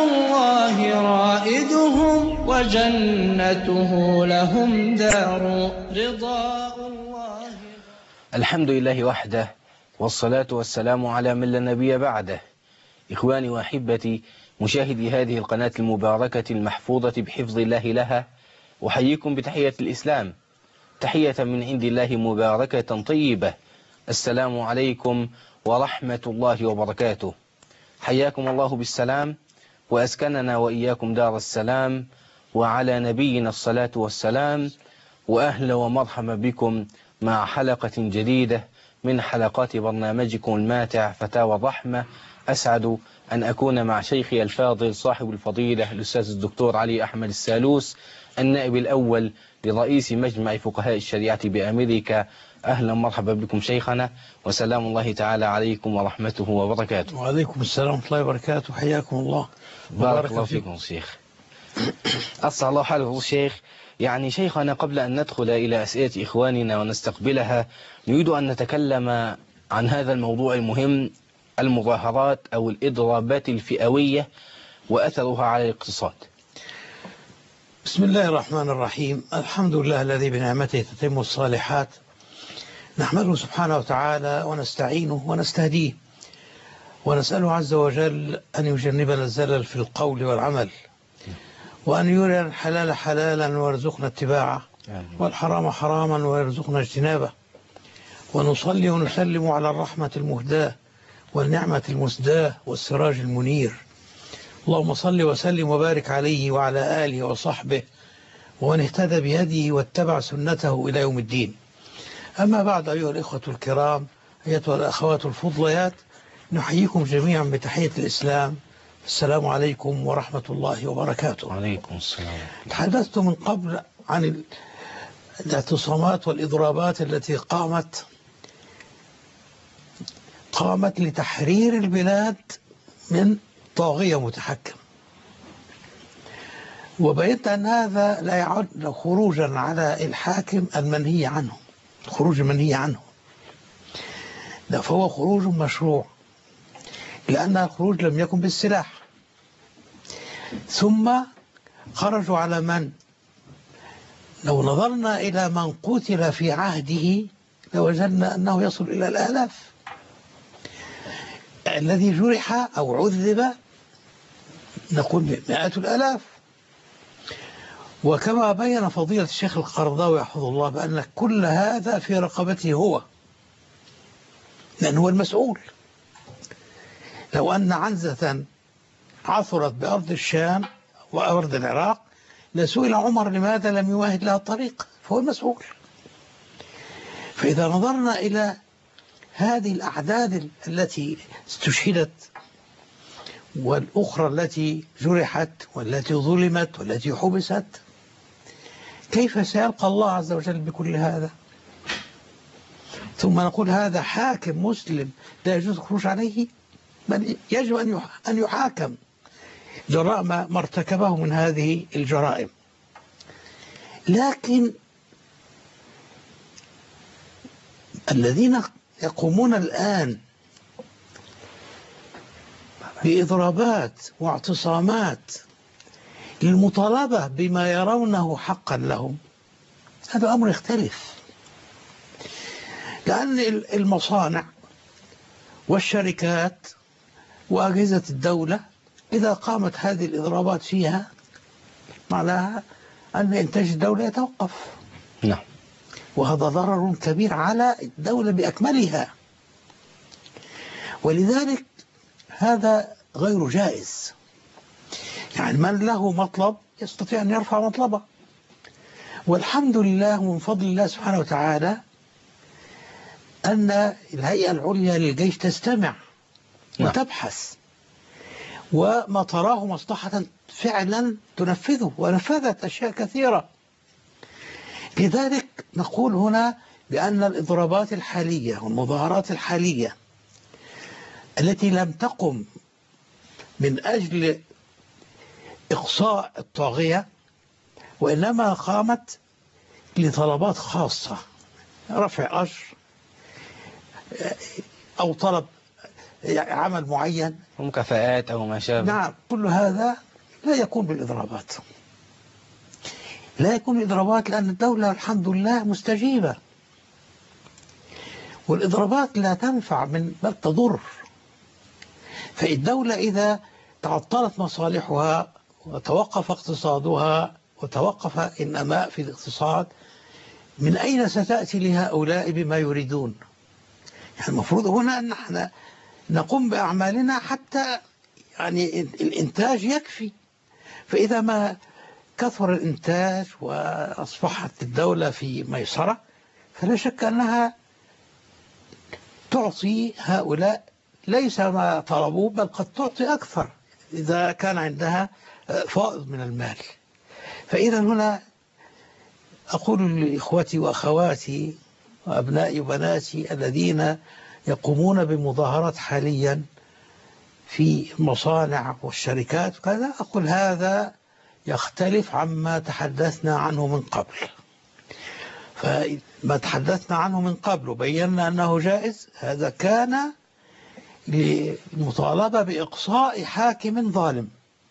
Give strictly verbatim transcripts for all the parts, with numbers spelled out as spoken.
الله رائدهم وجنته لهم دار رضاء الله. الحمد لله وحده، والصلاة والسلام على من لا نبي بعده. إخواني وأحبتي مشاهدي هذه القناة المباركة المحفوظة بحفظ الله لها، أحييكم بتحية الإسلام، تحية من عند الله مباركة طيبة. السلام عليكم ورحمة الله وبركاته. حياكم الله بالسلام، وأسكننا وإياكم دار السلام، وعلى نبينا الصلاة والسلام. وأهلا ومرحبا بكم مع حلقة جديدة من حلقات برنامجكم الماتع فتاوى الرحمة. أسعد أن أكون مع شيخي الفاضل صاحب الفضيلة الأستاذ الدكتور علي أحمد السالوس، النائب الأول لرئيس مجمع فقهاء الشريعة بأمريكا. أهلا مرحبا بكم شيخنا، وسلام الله تعالى عليكم ورحمته وبركاته. وعليكم السلام ورحمة الله وبركاته. حياكم الله. بارك الله فيكم شيخ. أصلح الله حاله شيخ. يعني شيخنا، قبل أن ندخل إلى أسئلة إخواننا ونستقبلها، نريد أن نتكلم عن هذا الموضوع المهم، المظاهرات أو الإضرابات الفئوية وأثرها على الاقتصاد. بسم الله الرحمن الرحيم. الحمد لله الذي بنعمته تتم الصالحات، نحمده سبحانه وتعالى ونستعينه ونستهديه، ونسأله عز وجل أن يجنبنا الزلل في القول والعمل، وأن يرينا الحلال حلالا ويرزقنا اتباعه، والحرام حراما ويرزقنا اجتنابه. ونصلي ونسلم على الرحمة المهداة والنعمة المسداة والسراج المنير. اللهم صل وسلم وبارك عليه وعلى آله وصحبه ومن اهتدى بهديه واتبع سنته إلى يوم الدين. أما بعد، أيها الإخوة الكرام، أيتها الأخوات الفضليات، نحييكم جميعا بتحية الإسلام. السلام عليكم ورحمة الله وبركاته. وعليكم السلام. تحدثت من قبل عن الاعتصامات والإضرابات التي قامت قامت لتحرير البلاد من طاغية متحكم، وبينت أن هذا لا يعد خروجا على الحاكم المنهي عنه، خروج المنهي عنه لا، فهو خروج مشروع، لأن الخروج لم يكن بالسلاح. ثم خرجوا على من؟ لو نظرنا إلى من قتل في عهده لوجدنا أنه يصل إلى الآلاف. الذي جرح أو عذب نقول مئات الآلاف. وكما بين فضيلة الشيخ القرضاوي يحفظه الله بأن كل هذا في رقبته هو، لأنه هو المسؤول. لو أن عنزة عثرت بأرض الشام وأرض العراق لسئل عمر لماذا لم يمهد لها الطريق، فهو المسؤول. فإذا نظرنا إلى هذه الأعداد التي استشهدت والأخرى التي جرحت والتي ظلمت والتي حبست، كيف سيلقى الله عز وجل بكل هذا؟ ثم نقول هذا حاكم مسلم لا يجوز الخروج عليه، بل يجب أن يحاكم جراء ما ارتكبه من هذه الجرائم. لكن الذين يقومون الآن بإضرابات واعتصامات للمطالبة بما يرونه حقا لهم، هذا أمر يختلف. لأن المصانع والشركات وأجهزة الدولة إذا قامت هذه الإضرابات فيها معناها أن إنتاج الدولة يتوقف. نعم. وهذا ضرر كبير على الدولة بأكملها، ولذلك هذا غير جائز. يعني من له مطلب يستطيع أن يرفع مطلبه، والحمد لله من فضل الله سبحانه وتعالى أن الهيئة العليا للجيش تستمع وتبحث، وما تراه مصلحة فعلا تنفذه، ونفذت أشياء كثيرة. لذلك نقول هنا بأن الإضرابات الحالية والمظاهرات الحالية التي لم تقم من أجل إقصاء الطاغية، وإنما قامت لطلبات خاصة، رفع أجر أو طلب عمل معين، مكافآت أو ما شابه. نعم، كل هذا لا يكون بالإضرابات، لا يكون بالإضرابات، لأن الدولة الحمد لله مستجيبة، والإضرابات لا تنفع من بل تضر. فالدولة إذا تعطلت مصالحها وتوقف اقتصادها وتوقف النماء في الاقتصاد، من أين ستأتي لهؤلاء بما يريدون؟ يعني المفروض هنا أن احنا نقوم بأعمالنا حتى يعني الإنتاج يكفي. فإذا ما كثر الإنتاج وأصبحت الدولة في ميسرة، فلا شك أنها تعطي هؤلاء ليس ما طلبوه، بل قد تعطي أكثر إذا كان عندها فائض من المال. فإذا هنا أقول لإخوتي وأخواتي وأبنائي وبناتي الذين يقومون بمظاهرات حاليا في المصانع والشركات وكذا، أقول هذا يختلف عما تحدثنا عنه من قبل. فما تحدثنا عنه من قبل وبينا أنه جائز، هذا كان للمطالبة بإقصاء حاكم ظالم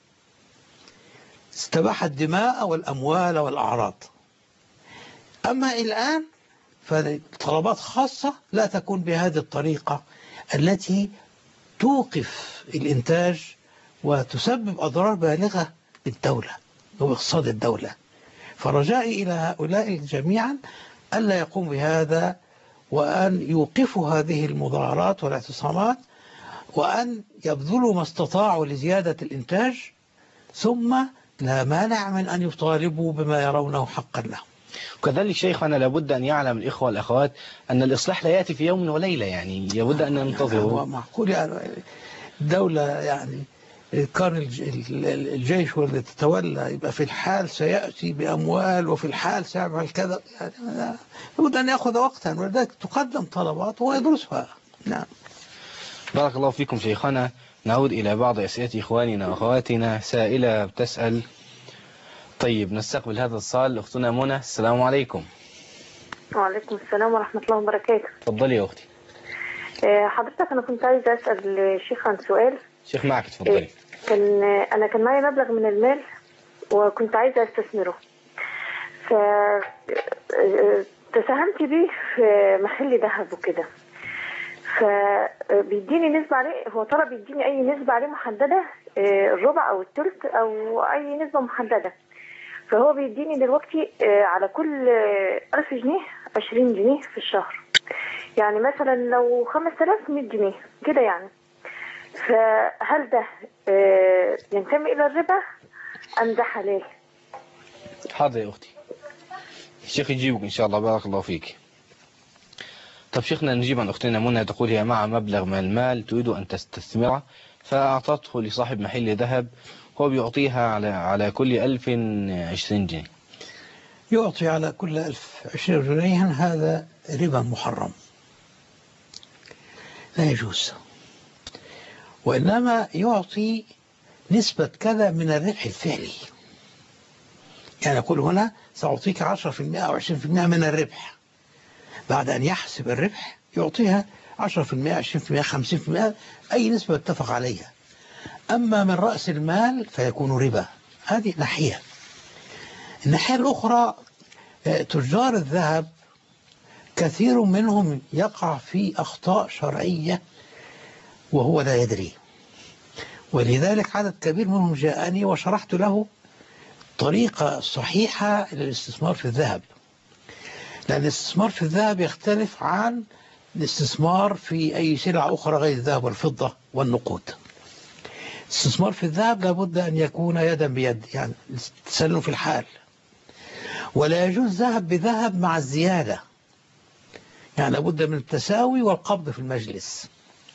استباح الدماء والأموال والأعراض. أما الآن فطلبات خاصة لا تكون بهذه الطريقة التي توقف الإنتاج وتسبب أضرار بالغة للدولة واقتصاد الدولة. فرجائي إلى هؤلاء جميعا ألا يقوم بهذا، وأن يوقفوا هذه المظاهرات والاعتصامات، وأن يبذلوا ما استطاعوا لزيادة الإنتاج، ثم لا مانع من أن يطالبوا بما يرونه حقا لهم. وكذلك شيخنا لابد أن يعلم الإخوة والأخوات أن الإصلاح لا يأتي في يوم وليلة، يعني لابد أن ننتظره. هو معقول يعني الدولة يعني كان الجيش هو اللي تتولى، يبقى في الحال سيأتي بأموال وفي الحال سيعمل كذا، يعني لابد أن يأخذ وقتا، ولذلك تقدم طلبات ويدرسها. نعم. بارك الله فيكم شيخنا. نعود إلى بعض أسئلة إخواننا وأخواتنا. سائلة بتسأل: طيب نستقبل هذا الاتصال. أختنا منى، السلام عليكم. وعليكم السلام ورحمة الله وبركاته. تفضلي يا أختي. حضرتك أنا كنت عايزة أسأل الشيخ عن سؤال. شيخ معك، تفضلي. كان أنا كان معي مبلغ من المال وكنت عايزة أستثمره، فتساهمت بيه في محل ذهب وكده، فبيديني نسبة عليه. هو طلب يديني أي نسبة عليه محددة، الربع أو الثلث أو أي نسبة محددة. فهو بيديني دلوقتي على كل ألف جنيه عشرين جنيه في الشهر، يعني مثلا لو خمسة آلاف مية جنيه كده يعني. فهل ده ينتمي إلى الربا أم ده حلال؟ حاضر يا أختي، الشيخ يجيبك إن شاء الله. بارك الله فيك. طب شيخنا نجيب عن أختنا منى، تقول هي مع مبلغ من المال تريد أن تستثمره، فأعطته لصاحب محل ذهب، هو بيعطيها على على كل ألف عشرين جنيه. يعطي على كل ألف عشرين جنيه، هذا ربا محرم لا يجوز، وإنما يعطي نسبة كذا من الربح الفعلي. يعني يقول هنا سأعطيك عشرة في المئة أو عشرين في المئة من الربح، بعد أن يحسب الربح يعطيها عشرة في المئة عشرين في المئة خمسين في المئة أي نسبة اتفق عليها. أما من رأس المال فيكون ربا. هذه ناحية. الناحية الأخرى تجار الذهب كثير منهم يقع في أخطاء شرعية وهو لا يدري، ولذلك عدد كبير منهم جاءني وشرحت له طريقة صحيحة للاستثمار في الذهب، لأن الاستثمار في الذهب يختلف عن الاستثمار في أي سلعة أخرى غير الذهب والفضة والنقود. الاستثمار في الذهب لابد أن يكون يدا بيد، يعني تسلم في الحال، ولا يجوز ذهب بذهب مع الزيادة، يعني لابد من التساوي والقبض في المجلس.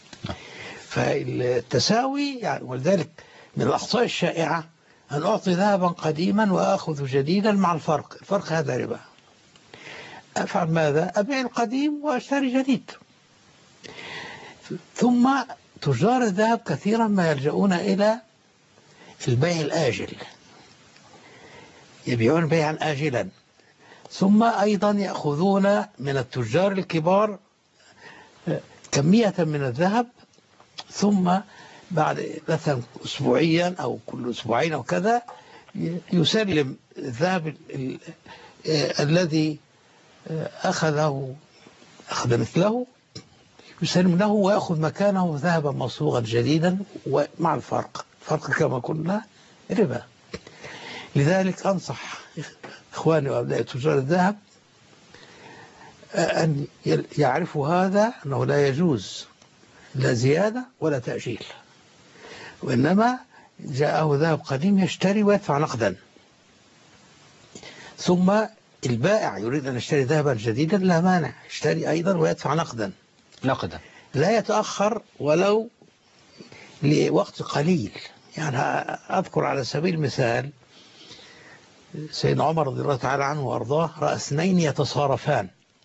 فالتساوي يعني، ولذلك من الأخطاء الشائعة أن أعطي ذهبا قديما وأخذ جديدا مع الفرق، الفرق هذا ربا. أفعل ماذا؟ أبيع القديم وأشتري جديد. ثم تجار الذهب كثيرا ما يلجؤون إلى البيع الآجل، يبيعون بيعا آجلا، ثم أيضا يأخذون من التجار الكبار كمية من الذهب ثم بعد مثلا أسبوعيا أو كل أسبوعين أو كذا يسلم الذهب الذي أخذه أخذ مثله، يسلم له ويأخذ مكانه ذهبا مصبوغا جديدا ومع الفرق. الفرق كما قلنا ربا. لذلك أنصح إخواني وأبناء تجار الذهب أن يعرفوا هذا، أنه لا يجوز لا زيادة ولا تأجيل، وإنما جاءه ذهب قديم يشتري ويدفع نقدا، ثم البائع يريد أن يشتري ذهبا جديدا لا مانع، يشتري أيضا ويدفع نقدا نقدا لا يتأخر ولو لوقت قليل. يعني أذكر على سبيل المثال سيدنا عمر رضي الله تعالى عنه وأرضاه رأى اثنين يتصارفان،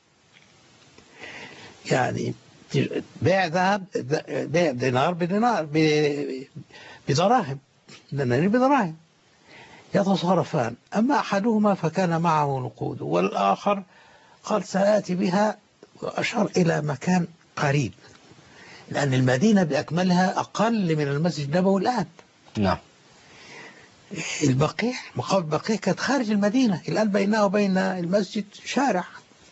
يعني بيع ذهب بيع دينار بدينار بدراهم دينار بدراهم يتصارفان، أما أحدهما فكان معه نقود والآخر قال سآتي بها، وأشار إلى مكان قريب لأن المدينة بأكملها أقل من المسجد النبوي الآن. نعم. البقيع مقام البقيع كانت خارج المدينة، الآن بينها وبين المسجد شارع.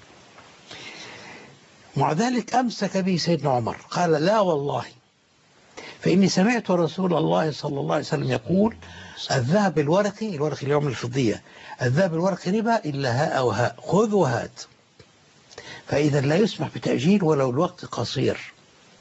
مع ذلك أمسك به سيدنا عمر قال لا والله فإني سمعت رسول الله صلى الله عليه وسلم يقول الذهب الورقي، الورقي اليوم الفضية، الذهب الورقي ربا إلا هاء وهاء، خذ وهات. فإذا لا يسمح بتأجيل ولو الوقت قصير،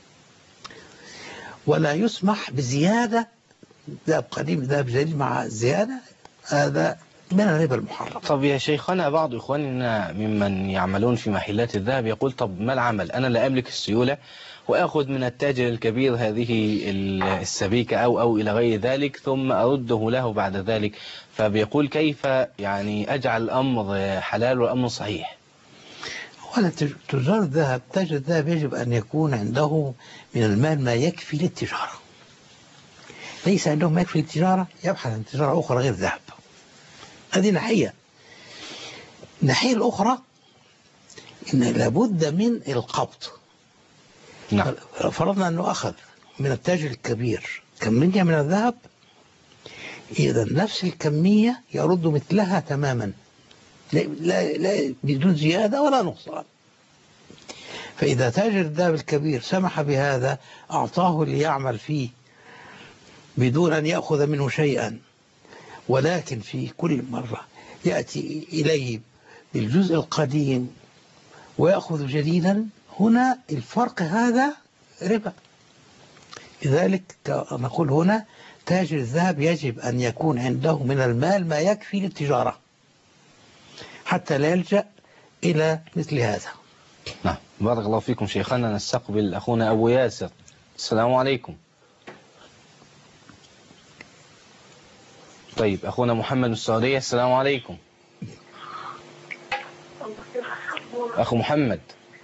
ولا يسمح بزيادة ذهب قديم ذهب جديد مع الزيادة، هذا من الربا المحرم. طب يا شيخنا بعض إخواننا ممن يعملون في محلات الذهب يقول طب ما العمل؟ أنا لا أملك السيولة وأخذ من التاجر الكبير هذه السبيكة أو أو إلى غير ذلك ثم أرده له بعد ذلك، فبيقول كيف يعني أجعل الأمر حلال والأمر صحيح؟ ولا تجار الذهب، تاجر الذهب يجب أن يكون عنده من المال ما يكفي للتجارة. ليس عنده ما يكفي للتجارة يبحث عن تجارة أخرى غير ذهب. هذه ناحية. الناحية الأخرى إن لابد من القبض. نعم. فرضنا أنه أخذ من التاجر الكبير كمية من الذهب، إذا نفس الكمية يرد مثلها تماما لا, لا, لا بدون زيادة ولا نقصان. فإذا تاجر الذهب الكبير سمح بهذا أعطاه ليعمل فيه بدون أن يأخذ منه شيئا، ولكن في كل مرة يأتي إليه بالجزء القديم ويأخذ جديدا، هنا الفرق هذا ربا. لذلك نقول هنا تاجر الذهب يجب أن يكون عنده من المال ما يكفي للتجارة حتى لا يلجأ إلى مثل هذا. نعم. بارك الله فيكم شيخنا. نستقبل أخونا أبو ياسر. السلام عليكم. طيب أخونا محمد من السعودية. السلام عليكم. أخو محمد.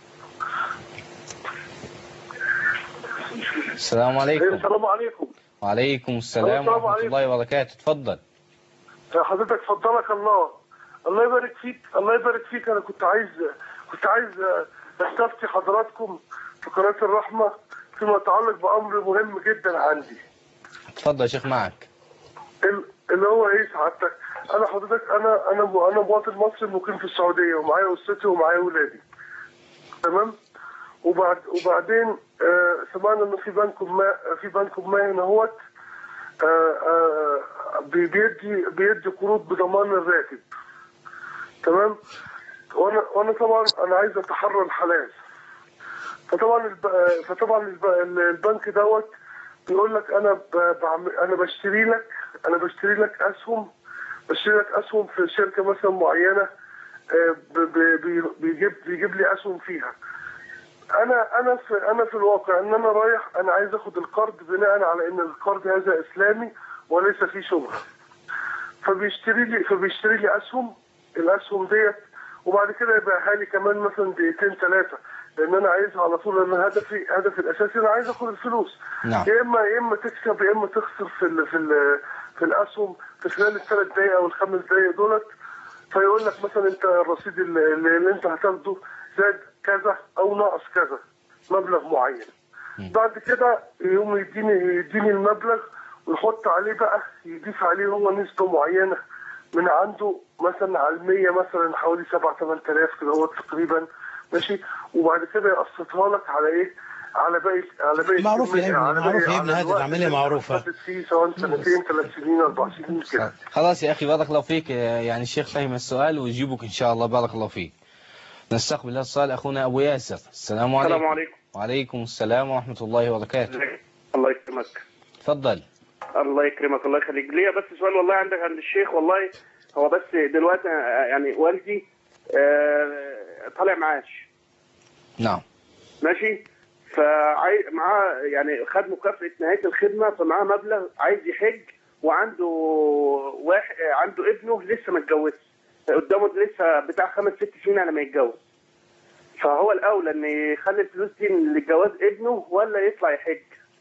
السلام عليكم. السلام عليكم. وعليكم السلام ورحمة الله وبركاته. تفضل. حضرتك فضلك الله. الله يبارك فيك. الله يبارك فيك. أنا كنت عايز كنت عايز استفتي حضراتكم في قناة الرحمة فيما يتعلق بأمر مهم جدا عندي. تفضل يا شيخ معك. اللي هو ايه سعادتك؟ انا حضرتك انا انا انا مواطن مصري مقيم في السعوديه ومعايا اسرتي ومعايا اولادي. تمام؟ وبعد وبعدين آه سمعنا انه في بنك ما في بنك ما هنا اهوت آه آه بيدي بيدي قروض بضمان الراتب. تمام؟ وانا وانا طبعا انا عايز اتحرى الحلال. فطبعا فطبعا البنك دوت بيقول لك انا بعمل انا بشتري لك انا بشتري لك اسهم بشتري لك اسهم في شركه مثلا معينه، بيجيب بيجيب لي اسهم فيها. انا انا في انا في الواقع ان انا رايح انا عايز اخد القرض بناء على ان القرض هذا اسلامي وليس فيه شبهه. فبيشتري لي فبيشتري لي اسهم الاسهم ديت، وبعد كده يبيعها لي كمان مثلا دقيقتين ثلاثه، لان انا عايزها على طول. انا هدفي هدفي الاساسي انا عايز اخد الفلوس. نعم. يا اما يا اما تكسب يا اما تخسر في ال في ال في الاسهم في خلال الثلاث دقائق او الخمس دقائق دولت. فيقول لك مثلا انت الرصيد اللي, اللي انت هتاخده زاد كذا او ناقص كذا مبلغ معين. بعد كده يقوم يديني يديني المبلغ ويحط عليه بقى، يضيف عليه هو نسبة معينة من عنده، مثلا على المية مثلا حوالي سبعة ثمان آلاف كده هو تقريبا، ماشي. وبعد كده يقسطها لك على ايه؟ على باقي على باقي معروف يا ابني، على باقي معروف يا ابني، على هذه الوقت العملية اللي انت معروفة. حطيت فيه، سواء سنتين ثلاث سنين اربع سنين كده. خلاص يا أخي بارك الله فيك، يعني الشيخ فهم السؤال ويجيبك إن شاء الله. بارك الله فيك. نستقبل الاتصال أخونا أبو ياسر. السلام عليكم. السلام عليكم. وعليكم السلام ورحمة الله وبركاته. الله يكرمك. تفضل. الله يكرمك، الله يخليك. ليا بس سؤال والله عندك عند الشيخ، والله هو بس دلوقتي يعني والدي آه طالع معاش. نعم. ماشي. فعايز معاه يعني خد مكافأة نهاية الخدمة، فمعاه مبلغ عايز يحج، وعنده واحد عنده ابنه لسه ما اتجوزش، قدامه لسه بتاع خمس ست سنين على ما يتجوز. فهو الأولى إن يخلي الفلوس دي لجواز ابنه ولا يطلع يحج؟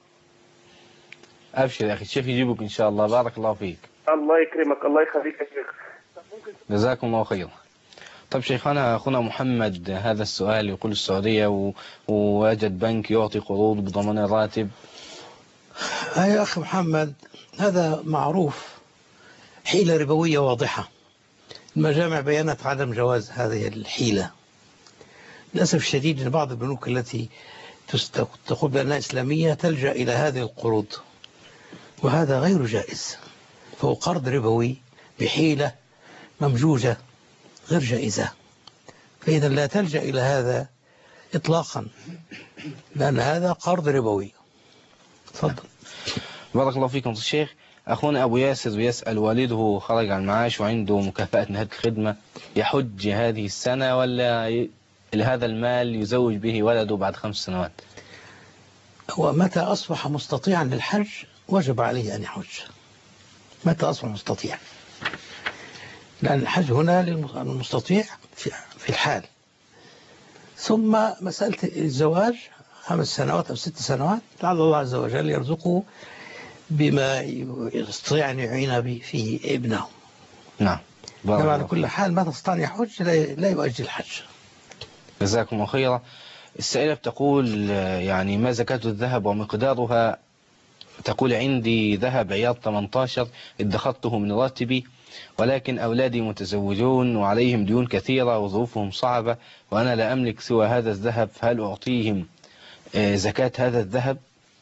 أبشر يا أخي، الشيخ يجيبك إن شاء الله. بارك الله فيك. الله يكرمك، الله يخليك يا شيخ. جزاكم الله خيرا. طب شيخنا، أخونا محمد هذا السؤال يقول السعودية و... ووجد بنك يعطي قروض بضمان الراتب. يا أخي محمد، هذا معروف، حيلة ربوية واضحة. المجامع بيانت عدم جواز هذه الحيلة. للأسف الشديد أن بعض البنوك التي تقول بأنها إسلامية تلجأ إلى هذه القروض، وهذا غير جائز، فهو قرض ربوي بحيلة ممجوجة غير جائزة. فإذا لا تلجأ إلى هذا إطلاقا، لأن هذا قرض ربوي. تفضل. بارك الله فيكم الشيخ. أخونا أبو ياسر يسأل، والده خرج عن المعاش وعنده مكافأة نهاية الخدمة، يحج هذه السنة ولا ي... هذا المال يزوج به ولده بعد خمس سنوات؟ ومتى أصبح مستطيعا للحج وجب عليه أن يحج، متى أصبح مستطيع، لأن الحج هنا للمستطيع في الحال. ثم مسألة الزواج خمس سنوات أو ست سنوات، لعل الله عز وجل يرزقه بما يستطيع أن يعين به في ابنه. نعم. إنما على كل حال ما تستطيع أن يحج لا يؤجل الحج. جزاكم الله خيرا. السائلة بتقول يعني ما زكاة الذهب ومقدارها؟ تقول عندي ذهب عيار ثمانية عشر ادخرته من راتبي، ولكن أولادي متزوجون وعليهم ديون كثيرة وظروفهم صعبة، وأنا لا أملك سوى هذا الذهب، فهل أعطيهم زكاة هذا الذهب؟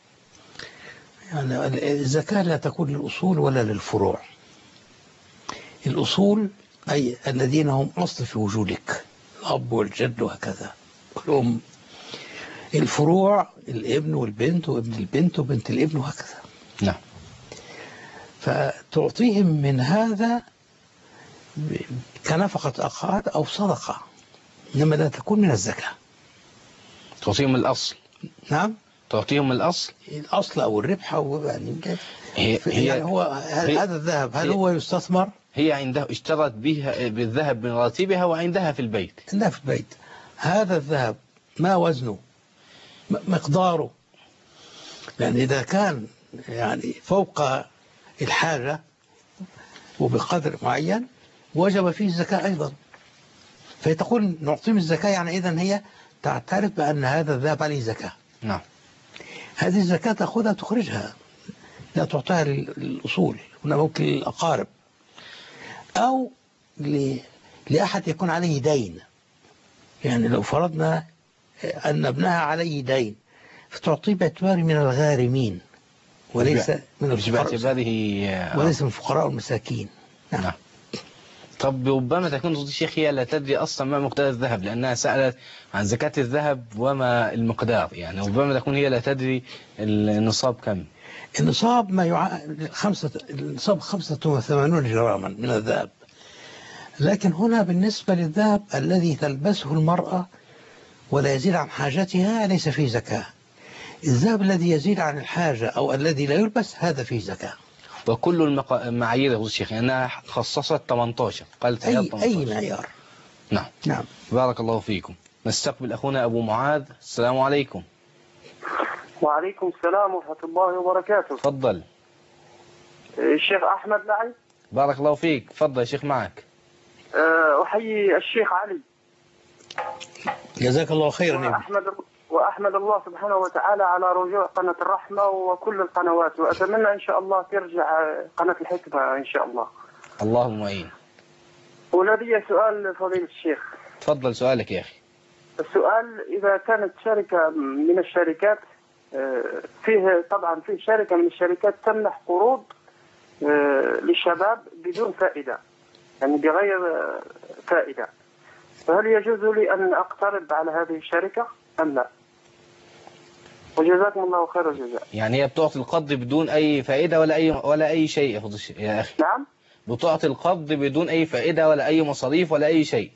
يعني الزكاة لا تكون للأصول ولا للفروع. الأصول أي الذين هم أصل في وجودك، الأب والجد وهكذا والأم. الفروع الابن والبنت وابن البنت وبنت الابن وهكذا. نعم. فتعطيهم من هذا كنفقة أخوات أو صدقة، إنما لا تكون من الزكاة. تعطيهم الأصل. نعم. تعطيهم الأصل الأصل أو الربح أو يعني هي يعني هي هو هي هذا الذهب هل هو يستثمر؟ هي عندها اشترت بها بالذهب من راتبها وعندها في البيت. عندها في البيت. هذا الذهب ما وزنه؟ مقداره؟ يعني إذا كان يعني فوق الحاجة وبقدر معين وجب فيه الزكاة أيضا. فتقول نعطيهم الزكاة، يعني إذن هي تعترف بأن هذا الذهب عليه زكاة. نعم. هذه الزكاة تأخذها تخرجها، لا تعطيها للأصول، هنا ممكن للأقارب أو لأحد يكون عليه دين. يعني لو فرضنا أن ابنها عليه دين فتعطيه باعتباره من الغارمين وليس من الفقراء، وليس من الفقراء والمساكين. نعم. نعم. طب ربما تكون الشيخ هي لا تدري أصلا ما مقدار الذهب، لأنها سألت عن زكاة الذهب وما المقدار، يعني ربما تكون هي لا تدري النصاب كم. النصاب ما يع... خمسة النصاب خمسة وثمانون جراما من الذهب، لكن هنا بالنسبة للذهب الذي تلبسه المرأة ولا يزيد عن حاجتها ليس فيه زكاة. الذهب الذي يزيد عن الحاجة أو الذي لا يلبس هذا فيه زكاة. وكل المعايير يا الشيخ أنها خصصت ثمانية عشر، قالت أي, أي معيار. نعم. نعم. بارك الله فيكم. نستقبل أخونا أبو معاذ. السلام عليكم. وعليكم السلام ورحمة الله وبركاته. تفضل. الشيخ أحمد معي. بارك الله فيك. تفضل يا شيخ معك. أحيي الشيخ علي. جزاك الله خيرا. وأحمد وأحمد الله سبحانه وتعالى على رجوع قناة الرحمة وكل القنوات، وأتمنى إن شاء الله ترجع قناة الحكمة إن شاء الله. اللهم أعين. ولدي سؤال فضيلة الشيخ. تفضل سؤالك يا أخي. السؤال إذا كانت شركة من الشركات، فيه طبعا فيه شركة من الشركات تمنح قروض للشباب بدون فائدة، يعني بغير فائدة، فهل يجوز لي أن أقترض على هذه الشركة أم لا؟ وجزاكم الله خير الجزاء. يعني هي بتعطي القرض بدون أي فائدة ولا أي ولا أي شيء يا أخي؟ نعم؟ بتعطي القرض بدون أي فائدة ولا أي مصاريف ولا أي شيء.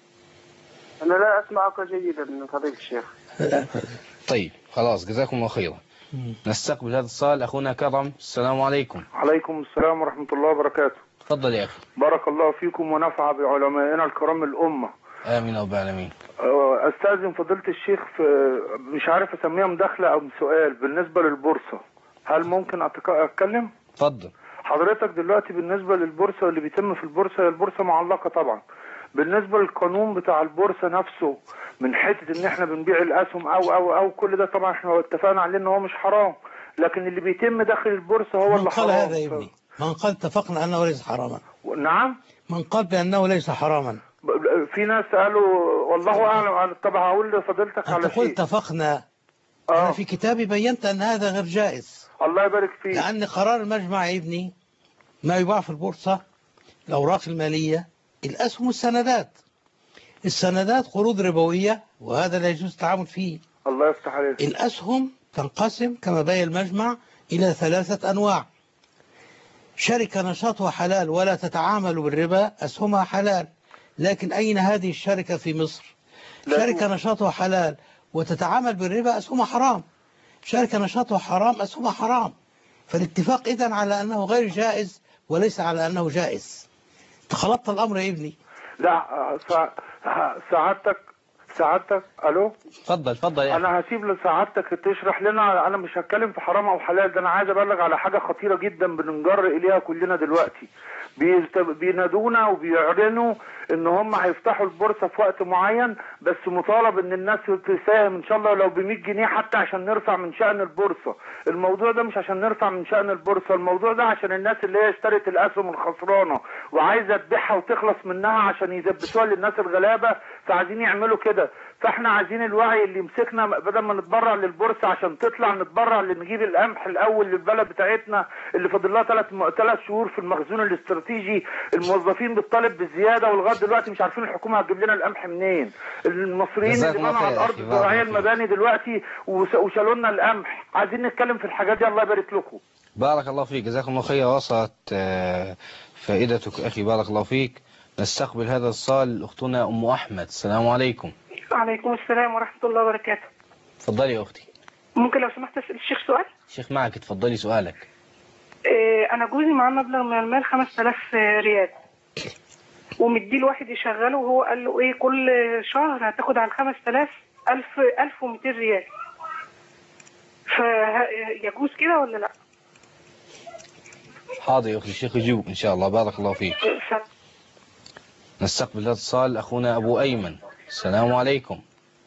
أنا لا أسمعك جيدا من فضيلة الشيخ. طيب خلاص، جزاكم الله خيرا. نستقبل هذا السؤال أخونا كرم. السلام عليكم. عليكم السلام ورحمة الله وبركاته. تفضل يا أخي. بارك الله فيكم ونفع بعلمائنا الكرام الأمة. آمين رب العالمين. أستاذن فضيلة الشيخ، في مش عارف أسميها مداخلة أو سؤال بالنسبة للبورصة، هل ممكن أتكلم؟ تفضل. حضرتك دلوقتي بالنسبة للبورصة اللي بيتم في البورصة، البورصة معلقة طبعا. بالنسبة للقانون بتاع البورصة نفسه، من حتة ان احنا بنبيع الاسهم او او او كل ده طبعا احنا اتفقنا عليه ان هو مش حرام، لكن اللي بيتم داخل البورصة هو اللي حرام. من قال هذا يا ابني؟ من قال اتفقنا انه ليس حراما؟ نعم؟ من قال بانه ليس حراما؟ في ناس قالوا والله اعلم. طب هقول لفضيلتك على شيء. تقول اتفقنا. آه. انا في كتابي بينت ان هذا غير جائز. الله يبارك فيك. لان قرار المجمع يا ابني ما يباع في البورصة الاوراق المالية، الاسهم والسندات. السندات قروض ربوية وهذا لا يجوز التعامل فيه. الله يفتح عليك. الأسهم تنقسم كما بين المجمع إلى ثلاثة أنواع. شركة نشاطها حلال ولا تتعامل بالربا أسهمها حلال، لكن أين هذه الشركة في مصر؟ شركة نشاطها حلال وتتعامل بالربا أسهمها حرام. شركة نشاطها حرام أسهمها حرام. فالاتفاق إذن على أنه غير جائز وليس على أنه جائز. تخلطت الأمر يا ابني. لا سعادتك سعادتك الو. اتفضل اتفضل يا انا هسيب لسعادتك تشرح لنا. انا مش هتكلم في حرام او حلال، ده انا عايز ابلغ على حاجه خطيره جدا بننجر اليها كلنا دلوقتي. بينادونا وبيعلنوا ان هم هيفتحوا البورصه في وقت معين، بس مطالب ان الناس تساهم ان شاء الله لو ب مية جنيه حتى عشان نرفع من شأن البورصه. الموضوع ده مش عشان نرفع من شأن البورصه، الموضوع ده عشان الناس اللي هي اشترت الاسهم الخسرانه وعايزه تبيعها وتخلص منها عشان يثبتوها للناس الغلابه، فعايزين يعملوا كده. فاحنا عايزين الوعي اللي يمسكنا بدل ما نتبرع للبورصه عشان تطلع، نتبرع لنجيب القمح الاول للبلد بتاعتنا اللي فاضل لها ثلاث ثلاث شهور في المخزون الاستراتيجي. الموظفين بتطالب بالزياده ولغايه دلوقتي مش عارفين الحكومه هتجيب لنا القمح منين. المصريين اللي بنوا على الارض الزراعيه المباني دلوقتي وشالوا لنا القمح. عايزين نتكلم في الحاجات دي. الله يبارك لكم. بارك الله فيك، جزاكم الله خير. وصلت فائدتك اخي، بارك الله فيك. نستقبل هذا الصال اختنا ام احمد. السلام عليكم. وعليكم السلام ورحمة الله وبركاته. اتفضلي يا اختي. ممكن لو سمحت اسال الشيخ سؤال؟ الشيخ معك، اتفضلي سؤالك. إيه، انا جوزي معاه مبلغ من المال خمسة آلاف ريال ومديه لواحد يشغله، وهو قال له ايه كل شهر هتاخد على الخمس آلاف ألف ألف ومئتين ريال، فيجوز كده ولا لا؟ حاضر يا اختي، الشيخ يجيبك ان شاء الله. بارك الله فيك. نستقبل هذا الاتصال اخونا ابو ايمن. السلام عليكم.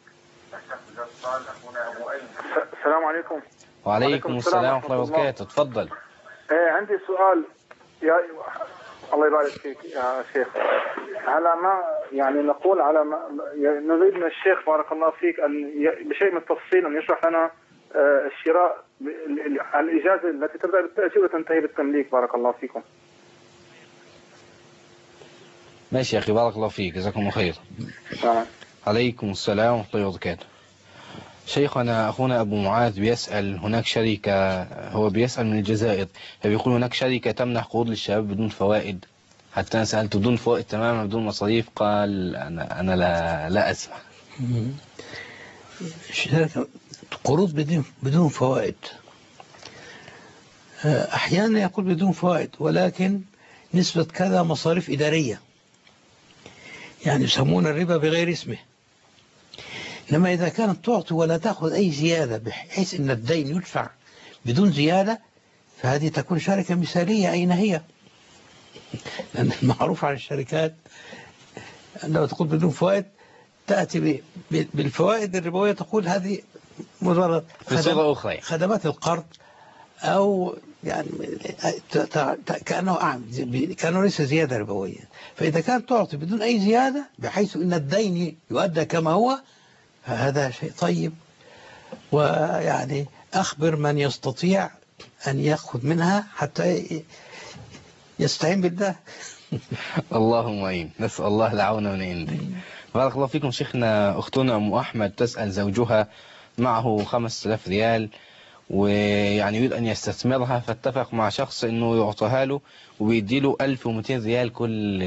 السلام عليكم. وعليكم السلام ورحمة الله وبركاته. اتفضل. ايه عندي سؤال. يا الله يبارك فيك يا شيخ. على ما يعني نقول على ما نريد من الشيخ بارك الله فيك ان بشيء من التفصيل ان يشرح لنا الشراء الاجازه التي تبدا بالتاجير وتنتهي بالتمليك. بارك الله فيكم. ماشي يا اخي، بارك الله فيك، جزاكم الله خير. نعم. عليكم السلام ورحمة الله وبركاته. شيخنا أخونا أبو معاذ بيسأل، هناك شركة، هو بيسأل من الجزائر، فبيقول هناك شركة تمنح قروض للشباب بدون فوائد. حتى أنا سألت بدون فوائد تماما بدون مصاريف، قال أنا أنا لا لا أسمع. شركة قروض بدون بدون فوائد، أحيانا يقول بدون فوائد ولكن نسبة كذا مصاريف إدارية، يعني يسمون الربا بغير اسمه. إنما إذا كانت تعطي ولا تأخذ أي زيادة بحيث أن الدين يدفع بدون زيادة، فهذه تكون شركة مثالية. أين هي؟ لأن المعروف عن الشركات أنه تقول بدون فوائد، تأتي بالفوائد الربوية تقول هذه مجرد في صورة أخرى خدمات القرض، أو يعني كأنه أعمل كأنه ليس زيادة ربوية. فإذا كانت تعطي بدون أي زيادة بحيث أن الدين يؤدى كما هو، فهذا شيء طيب. ويعني أخبر من يستطيع أن يأخذ منها حتى يستعين بالله. اللهم آمين. نسأل الله العون من عنده. بارك الله فيكم شيخنا. أختنا أم أحمد تسأل زوجها معه خمس آلاف ريال، ويعني يريد أن يستثمرها، فاتفق مع شخص أنه يعطيها له وبيديله ألف ومئتين ريال كل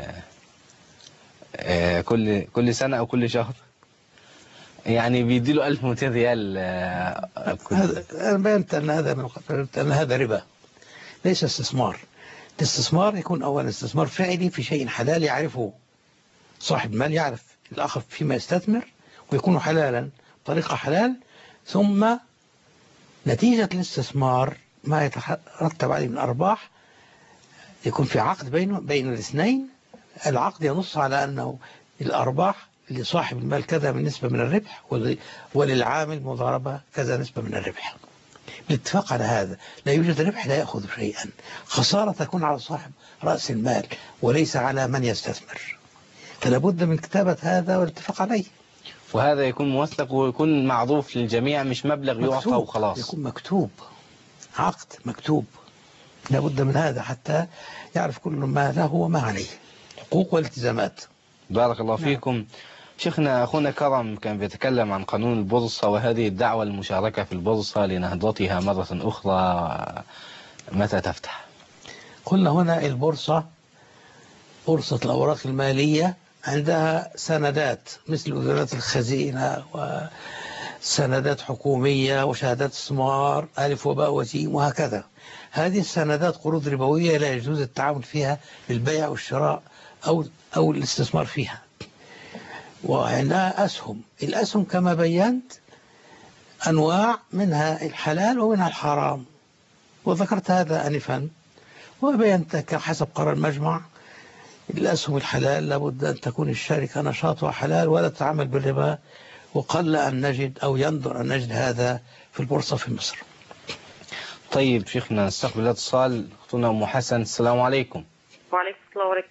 كل كل سنة أو كل شهر. يعني بيديله ألف ومئتين ريال. أنا بينت أن هذا من أن هذا ربا ليس استثمار. الاستثمار يكون أولا استثمار فعلي في شيء حلال يعرفه صاحب المال، يعرف الآخر فيما يستثمر ويكون حلالا طريقة حلال، ثم نتيجة الاستثمار ما يترتب عليه من أرباح يكون في عقد بين بين الاثنين. العقد ينص على أنه الأرباح لصاحب المال كذا من نسبة من الربح، وللعامل مضاربة كذا نسبة من الربح. بالاتفاق على هذا لا يوجد ربح لا يأخذ شيئا، خسارة تكون على صاحب رأس المال وليس على من يستثمر. فلا بد من كتابة هذا والاتفاق عليه، وهذا يكون موثق ويكون معروف للجميع، مش مبلغ يعطى وخلاص. يكون مكتوب، عقد مكتوب. لا بد من هذا حتى يعرف كل ما له وما عليه، حقوق والتزامات. بارك الله فيكم. نعم. شيخنا أخونا كرم كان بيتكلم عن قانون البورصة وهذه الدعوة المشاركة في البورصة لنهضتها مرة أخرى، متى تفتح؟ قلنا هنا البورصة بورصة الأوراق المالية عندها سندات مثل وزارات الخزينة وسندات حكومية وشهادات استثمار ألف وباء وجيم وهكذا. هذه السندات قروض ربوية لا يجوز التعامل فيها بالبيع والشراء أو أو الاستثمار فيها. وعندها أسهم، الأسهم كما بينت أنواع، منها الحلال ومنها الحرام، وذكرت هذا آنفا وبينت حسب قرار المجمع. الأسهم الحلال لابد أن تكون الشركة نشاطها حلال ولا تعمل بالربا، وقل أن نجد أو يندر أن نجد هذا في البورصة في مصر. طيب شيخنا نستقبل اتصال. أختنا أم حسن، السلام عليكم. وعليكم السلام ورحمة.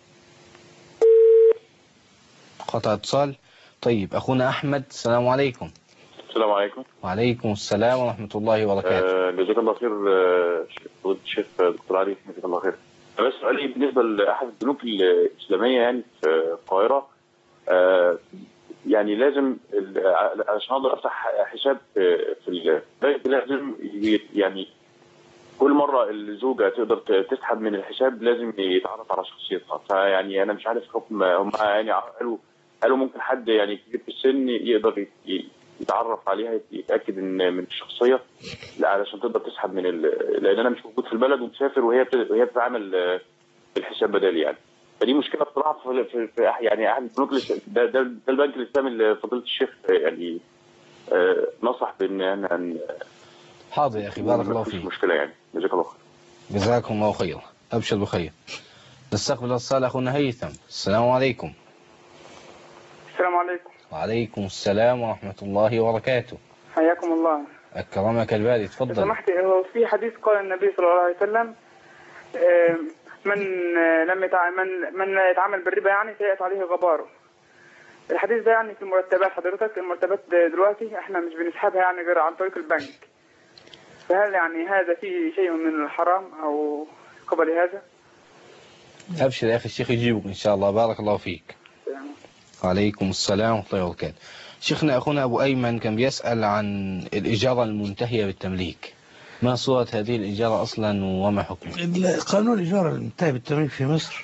قطع اتصال. طيب أخونا أحمد، السلام عليكم. السلام عليكم. وعليكم السلام ورحمة الله وبركاته. جزاك الله خير فضيلة الشيخ دكتور علي، جزاك الله خير. بس سؤالي بالنسبة لأحد البنوك الإسلامية يعني في القاهرة، يعني لازم عشان أقدر أفتح حساب في البنك لازم يعني كل مرة الزوجة تقدر تسحب من الحساب لازم يتعرف على شخصيتها. فيعني أنا مش عارف حكم هم يعني قالوا قالوا ممكن حد يعني كبير في السن يقدر يتعرف عليها يتأكد ان من الشخصية لا علشان تقدر تسحب من ال... لأن أنا مش موجود في البلد ومسافر وهي بت... وهي بتعمل الحساب بدالي يعني. فدي مشكلة بصراحة في, في... في يعني أحد البنوك ده, ده, ده البنك الإسلامي اللي فضيلة الشيخ يعني آه نصح بأن أنا حاضر يا أخي، بارك الله فيك. مشكلة يعني. جزاك الله خير. جزاكم الله خير، أبشر بخير. نستقبل اتصال أخونا هيثم، السلام عليكم. السلام عليكم. وعليكم السلام ورحمة الله وبركاته. حياكم الله. أكرمك الباري، تفضل. سمحت، هو في حديث قال النبي صلى الله عليه وسلم من لم يتعامل من يتعامل بالربا يعني سيأتي عليه غباره. الحديث ده يعني في المرتبات حضرتك، المرتبات دلوقتي احنا مش بنسحبها يعني غير عن طريق البنك. فهل يعني هذا فيه شيء من الحرام أو قبل هذا؟ أبشر يا أخي، الشيخ يجيبك إن شاء الله. بارك الله فيك. وعليكم السلام ورحمة الله وبركاته. شيخنا أخونا أبو أيمن كان بيسأل عن الإجارة المنتهية بالتمليك، ما صورة هذه الإجارة أصلا وما حكمها؟ قانون الإجارة المنتهية بالتمليك في مصر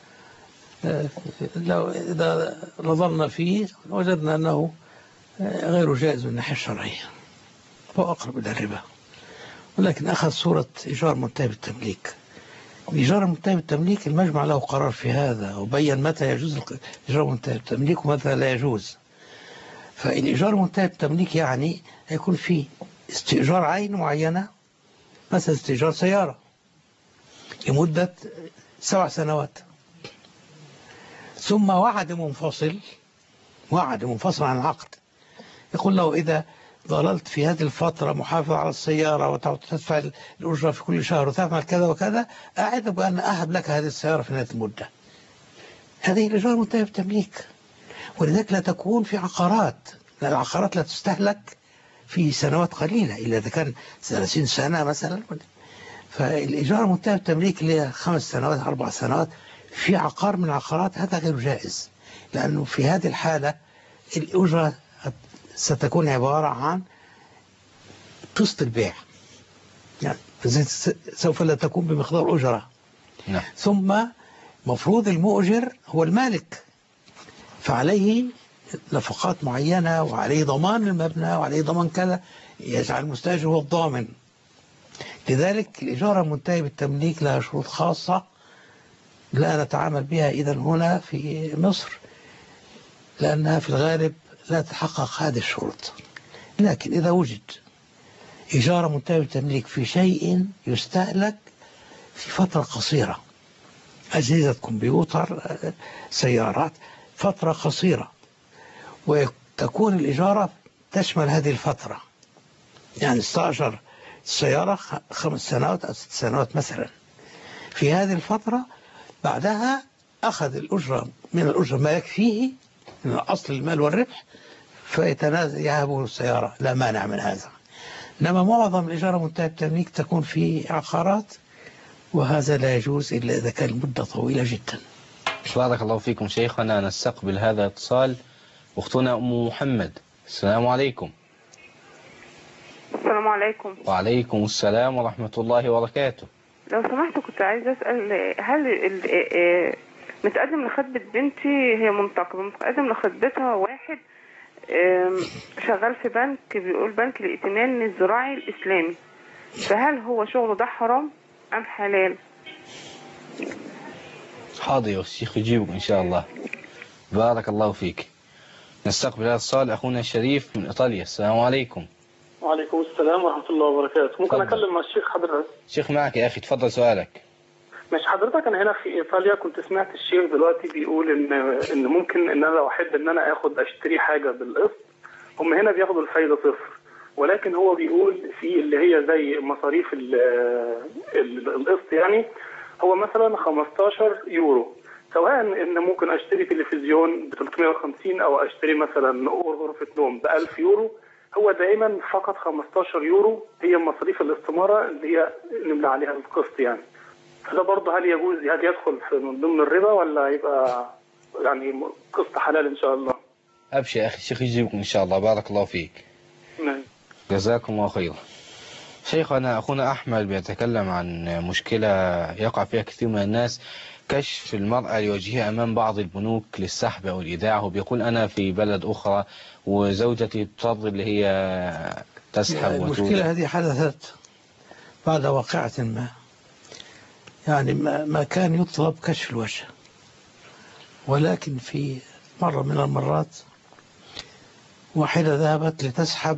لو إذا نظرنا فيه وجدنا أنه غير جائز من الناحية الشرعية، هو أقرب إلى الربا، ولكن أخذ صورة إيجار منتهي بالتمليك. الإيجار المنتهي بالتمليك المجمع له قرار في هذا وبين متى يجوز الإيجار المنتهي بالتمليك ومتى لا يجوز. فالإيجار المنتهي بالتمليك يعني يكون فيه استئجار عين معينة، مثلا استئجار سيارة لمدة سبع سنوات، ثم وعد منفصل وعد منفصل عن العقد يقول له إذا ظللت في هذه الفترة محافظ على السيارة وتدفع الأجرة في كل شهر وتعمل كذا وكذا، أعد بأن أهب لك هذه السيارة في نهاية المدة. هذه الإجارة منتهية بالتمليك، ولذلك لا تكون في عقارات، لأن العقارات لا تستهلك في سنوات قليلة إلا إذا كان ثلاثين سنة مثلا. فالإجارة منتهية بالتمليك اللي هي خمس سنوات أربع سنوات في عقار من العقارات، هذا غير جائز، لأنه في هذه الحالة الأجرة ستكون عبارة عن قسط البيع، يعني سوف لا تكون بمقدار أجرة. نعم. ثم مفروض المؤجر هو المالك، فعليه نفقات معينة وعليه ضمان المبنى وعليه ضمان كذا، يجعل المستأجر هو الضامن. لذلك الإجارة المنتهية بالتمليك لها شروط خاصة لا نتعامل بها إذن هنا في مصر، لأنها في الغالب لا تتحقق هذه الشروط. لكن إذا وجد إجارة منتهية بالتمليك في شيء يستهلك في فترة قصيرة، أجهزة كمبيوتر، سيارات، فترة قصيرة، وتكون الإجارة تشمل هذه الفترة، يعني استأجر السيارة خمس سنوات أو ست سنوات مثلا، في هذه الفترة بعدها أخذ الأجرة من الأجرة ما يكفيه من أصل المال والربح فيتنازل يهبه السيارة، لا مانع من هذا. إنما معظم الإجارة منتهية بالتمليك تكون في عقارات، وهذا لا يجوز إلا إذا كان المدة طويلة جدا. بارك الله فيكم شيخنا. نستقبل هذا الاتصال. أختنا أم محمد، السلام عليكم. السلام عليكم. وعليكم السلام ورحمة الله وبركاته. لو سمحت كنت عايزة أسأل، هل متقدم لخطبة بنتي، هي منتقبة، متقدم لخطبتها واحد شغال في بنك، بيقول بنك الائتمان الزراعي الإسلامي، فهل هو شغله ده حرام أم حلال؟ حاضر يا الشيخ يجيبك إن شاء الله. بارك الله فيك. نستقبل هذا السؤال أخونا الشريف من إيطاليا، السلام عليكم. وعليكم السلام ورحمة الله وبركاته. ممكن فضل. أكلم مع الشيخ حضرتك؟ شيخ معك يا أخي، تفضل سؤالك. مش حضرتك، أنا هنا في إيطاليا كنت سمعت الشيخ دلوقتي بيقول إن إن ممكن إن أنا لو أحب إن أنا آخد أشتري حاجة بالقسط، هم هنا بياخدوا الفايدة صفر، ولكن هو بيقول في اللي هي زي مصاريف القسط، يعني هو مثلا خمستاشر يورو، سواء إن ممكن أشتري تلفزيون ب ثلاثمائة وخمسين أو أشتري مثلا غرفة نوم ب ألف يورو، هو دائما فقط خمستاشر يورو هي مصاريف الاستمارة اللي هي نملى عليها القسط يعني. فده برضه هل يجوز، هل يدخل في من ضمن الربا ولا يبقى يعني قسط حلال إن شاء الله؟ أبشر يا أخي، الشيخ يجيبكم إن شاء الله. بارك الله فيك. نعم. جزاكم الله خيرا. شيخنا أخونا أحمد بيتكلم عن مشكلة يقع فيها كثير من الناس، كشف المرأة لوجهها أمام بعض البنوك للسحب أو الإيداع، وبيقول أنا في بلد أخرى وزوجتي تضطر اللي هي تسحب. المشكلة هذه حدثت بعد واقعة ما، يعني ما كان يطلب كشف الوجه، ولكن في مرة من المرات واحدة ذهبت لتسحب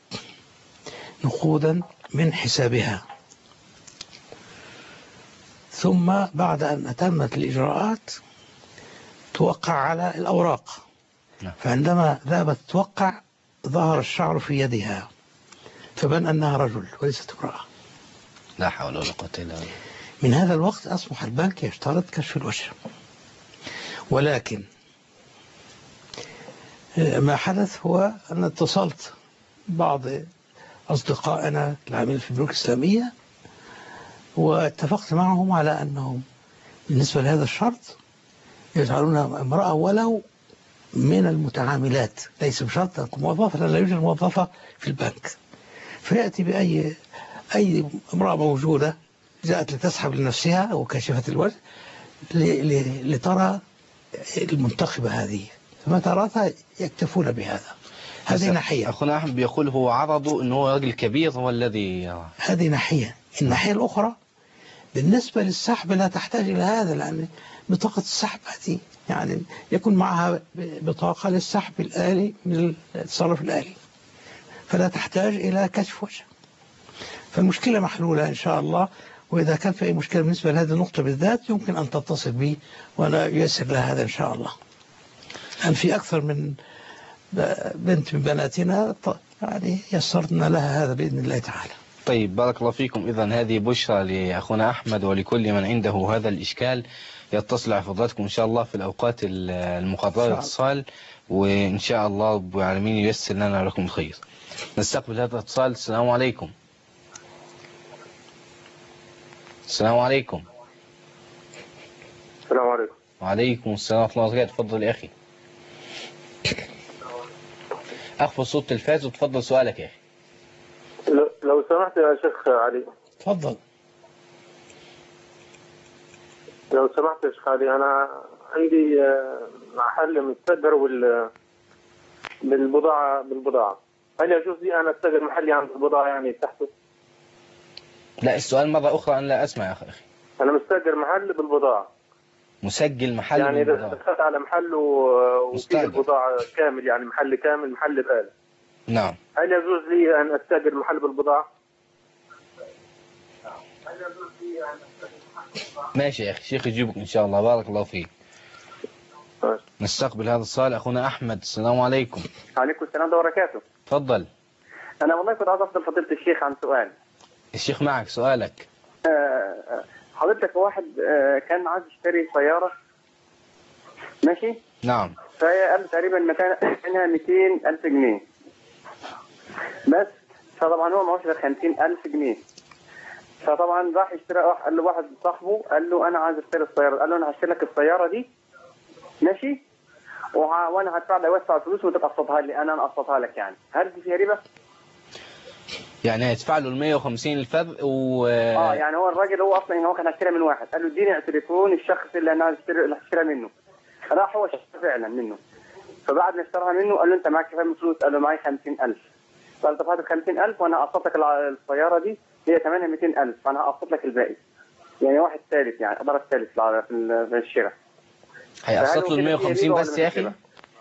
نقودا من حسابها، ثم بعد أن أتمت الإجراءات توقع على الأوراق، فعندما ذهبت توقع ظهر الشعر في يدها فبان أنها رجل وليست امرأة. لا حول ولا قوة إلا بالله. من هذا الوقت أصبح البنك يشترط كشف الوجه، ولكن ما حدث هو أن اتصلت بعض أصدقائنا العاملين في البنوك الإسلامية واتفقت معهم على أنهم بالنسبة لهذا الشرط يجعلونها امرأة ولو من المتعاملات، ليس بشرط أن تكون موظفة، لأن لا يوجد موظفة في البنك، فيأتي بأي أي امرأة موجودة جاءت لتسحب لنفسها وكشفت الوجه لترى المنتخبة هذه، فما تراها يكتفون بهذا. هذه ناحية. أخونا أحمد بيقول هو عرضه أنه هو راجل كبير هو الذي يرى. هذه ناحية. الناحية الأخرى بالنسبة للسحب لا تحتاج إلى هذا، لأن بطاقة السحب هذه يعني يكون معها بطاقة للسحب الآلي من التصرف الآلي، فلا تحتاج إلى كشف وجه. فالمشكلة محلولة إن شاء الله، وإذا كان في أي مشكلة بالنسبة لهذه النقطة بالذات يمكن أن تتصل بي وأنا ييسر لها هذا إن شاء الله. أن في أكثر من بنت من بناتنا يعني يسرنا لها هذا بإذن الله تعالى. طيب بارك الله فيكم. إذن هذه بشرى لأخونا أحمد ولكل من عنده هذا الإشكال يتصل على فضلاتكم إن شاء الله في الأوقات المقررة للاتصال، وإن شاء الله رب العالمين ييسر لنا ولكم الخير. نستقبل هذا الاتصال. السلام عليكم. السلام عليكم. السلام عليكم. وعليكم السلام ورحمة الله وبركاته. تفضل يا أخي. أخفض صوت التلفاز وتفضل سؤالك يا أخي. لو سمحت يا شيخ علي. تفضل. لو سمحت يا شيخ علي، أنا عندي محل متأجر بال بالبضاعة بالبضاعة هل يجوز لي أن أستأجر محلي عند البضاعة يعني تحته؟ لا، السؤال مرة أخرى أنا لا أسمع يا أخي. أنا مستأجر محل بالبضاعة. مسجل محل يعني إذا بالبضاعة. دخلت على محل وفيه البضاعة كامل، يعني محل كامل محل بآلة. نعم. هل يجوز لي أن أستأجر محل بالبضاعة؟ ماشي يا أخي، شيخ يجيبك إن شاء الله. بارك الله فيك. نستقبل هذا السؤال. أخونا أحمد. السلام عليكم. وعليكم السلام وبركاته. تفضل. أنا والله كنت عايز أسأل فضيلة الشيخ عن سؤال. الشيخ معك، سؤالك. أه حضرتك واحد أه كان عايز يشتري سيارة، ماشي؟ نعم. فهي قال تقريبا مكانها مئتين ألف جنيه بس، فطبعا هو معهوش غير خمسين ألف جنيه، فطبعا راح يشتري. قال له واحد صاحبه قال له أنا عايز أشتري السيارة، قال له أنا هشتري لك السيارة دي ماشي، وانا هدفع له اوسع الفلوس وتقسطها لي انا اقسطها لك، يعني هل دي فيها ربا؟ يعني هيدفع له ال مية وخمسين الفرق و اه يعني هو الراجل هو اصلا هو كان هيشتري من واحد، قال له اديني تليفون الشخص اللي انا هشتري اللي هشتري منه، راح هو اشترى فعلا منه، فبعد ما اشتراها منه قال له انت معاك كام فلوس؟ قال له معايا خمسين ألف، قال له هات ال خمسين ألف وانا هقسط لك السياره دي هي ثمنها مئتين ألف، فانا هقسط لك الباقي، يعني واحد ثالث يعني ادار الثالث في الشراء. هيقسط له ال مية وخمسين بس يا أخي؟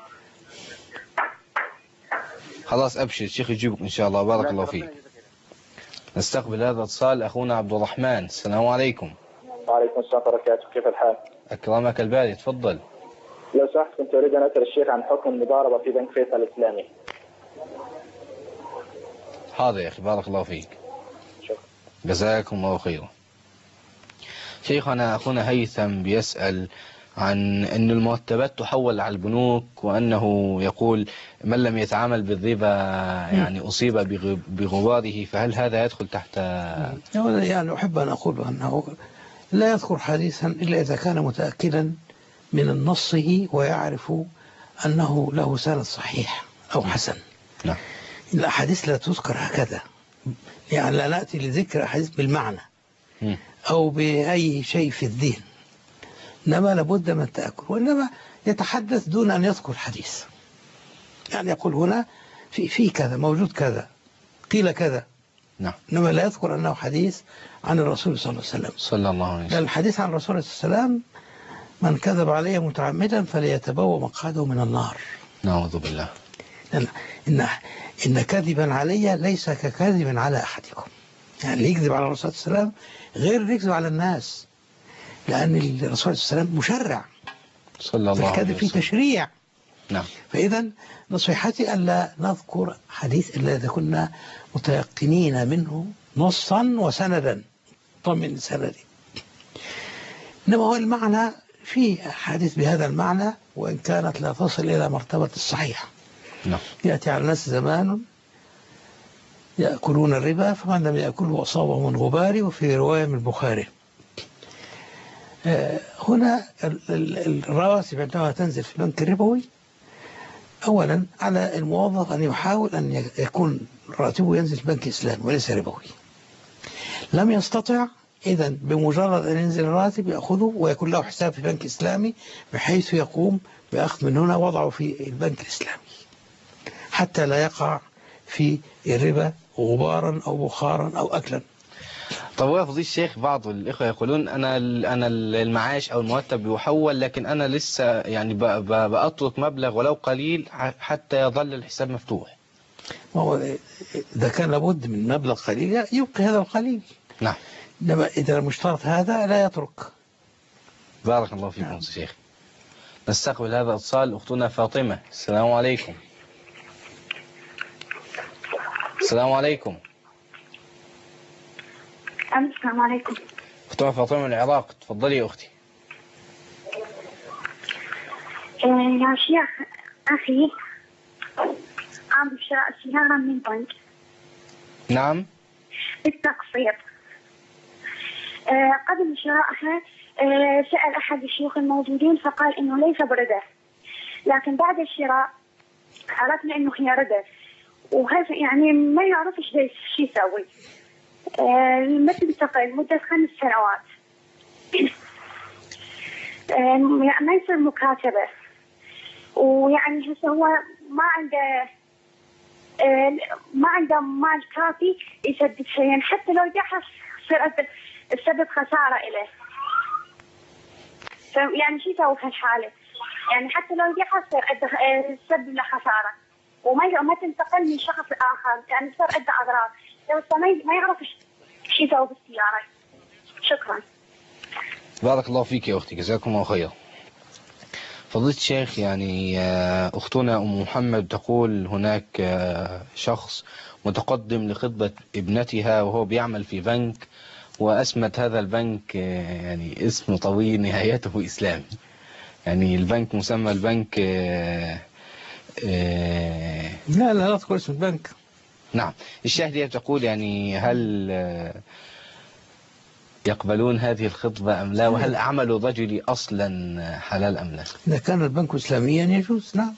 خلاص أبشر، الشيخ يجيبك إن شاء الله. بارك الله فيك. نستقبل هذا الاتصال. أخونا عبد الرحمن. السلام عليكم. وعليكم السلام ورحمة الله وبركاته. كيف الحال؟ أكرمك الباري. تفضل. لو سمحت كنت أريد أن أسأل الشيخ عن حكم المضاربة في بنك فيصل الإسلامي. حاضر يا أخي، بارك الله فيك. شكرا. جزاكم الله خيرا. شيخنا أخونا هيثم بيسأل عن أن المرتبات تحول على البنوك، وأنه يقول من لم يتعامل بالربا يعني أصيب بغباره، فهل هذا يدخل تحت؟ يعني أحب أن أقول أنه لا يذكر حديثا إلا إذا كان متأكدا من نصه ويعرف أنه له سند صحيح أو حسن. نعم. الأحاديث لا تذكر هكذا، يعني لا نأتي لذكر أحاديث بالمعنى أو بأي شيء في الذهن، إنما لابد من التأكد، وإنما يتحدث دون أن يذكر حديث، يعني يقول هنا في في كذا موجود كذا قيل كذا. نعم. إنما لا يذكر أنه حديث عن الرسول صلى الله عليه وسلم. صلى الله عليه وسلم. لأن الحديث عن الرسول صلى الله عليه وسلم من كذب عليه متعمدا فليتبوأ مقعده من النار. نعوذ بالله. إن إن إن كذبا علي ليس ككذب على أحدكم، يعني اللي يكذب على الرسول صلى الله عليه وسلم غير اللي يكذب على الناس، لأن الرسول صلى الله عليه وسلم مشرع، صلى الله عليه وسلم، الكذب فيه تشريع. نعم. فإذا نصيحتي ألا نذكر حديث إلا إذا كنا متيقنين منه نصا وسندا، طمن سندي. إنما هو المعنى في حديث بهذا المعنى، وإن كانت لا تصل إلى مرتبة الصحيح. نعم. يأتي على الناس زمان يأكلون الربا فمن لم يأكله أصابه من غبار، وفي رواية من البخاري. هنا الرواتب عندما تنزل في البنك الربوي، أولا على الموظف أن يحاول أن يكون راتبه ينزل في بنك إسلامي وليس ربوي. لم يستطع، إذن بمجرد أن ينزل الراتب يأخذه ويكون له حساب في بنك إسلامي، بحيث يقوم بأخذ من هنا وضعه في البنك الإسلامي حتى لا يقع في الربا غبارا أو بخارا أو أكلا. طب هو فضيل الشيخ بعض الإخوة يقولون أنا أنا المعاش أو المرتب يحول، لكن أنا لسه يعني بأترك مبلغ ولو قليل حتى يظل الحساب مفتوح. ما هو إذا كان لابد من مبلغ قليل يبقي هذا القليل. نعم. إنما إذا مشترط هذا لا يترك. بارك الله فيكم. نعم. شيخ نستقبل هذا الاتصال. أختنا فاطمة. السلام عليكم. السلام عليكم. السلام عليكم. أختي فاطمة من العراق، تفضلي يا أختي. يا شيخ أخي قام بشراء سيارة من بنك. نعم. بالتقسيط. قبل شرائها سأل أحد الشيوخ الموجودين فقال إنه ليس برده، لكن بعد الشراء عرفنا إنه هي رده، وهذا يعني ما يعرف إيش شو يسوي. المثل انتقل مدة خمس سنوات. يعني ما يصير مكاتبة، ويعني هسه هو ما عنده ما عنده مال كافي يسدد شيئا، حتى لو جحف يصير السبب خسارة إله. يعني شو يسوي في هالحالة؟ يعني حتى لو جحف يصير السبب له خسارة، وما ما تنتقل من شخص لآخر، يعني يصير عنده أضرار. لو ما يعرف شو يسوي بالسيارة. شكرا. بارك الله فيك يا أختي، جزاكم الله خيرا. فضيلة الشيخ، يعني أختنا أم محمد تقول هناك شخص متقدم لخطبة ابنتها وهو بيعمل في بنك، وأسمت هذا البنك يعني اسم طويل نهايته إسلامي، يعني البنك مسمى البنك لا لا لا تقول اسم البنك. نعم. الشاهدية تقول يعني هل يقبلون هذه الخطبة أم لا، وهل عمل الرجل أصلا حلال أم لا؟ إذا كان البنك إسلاميا يجوز، نعم.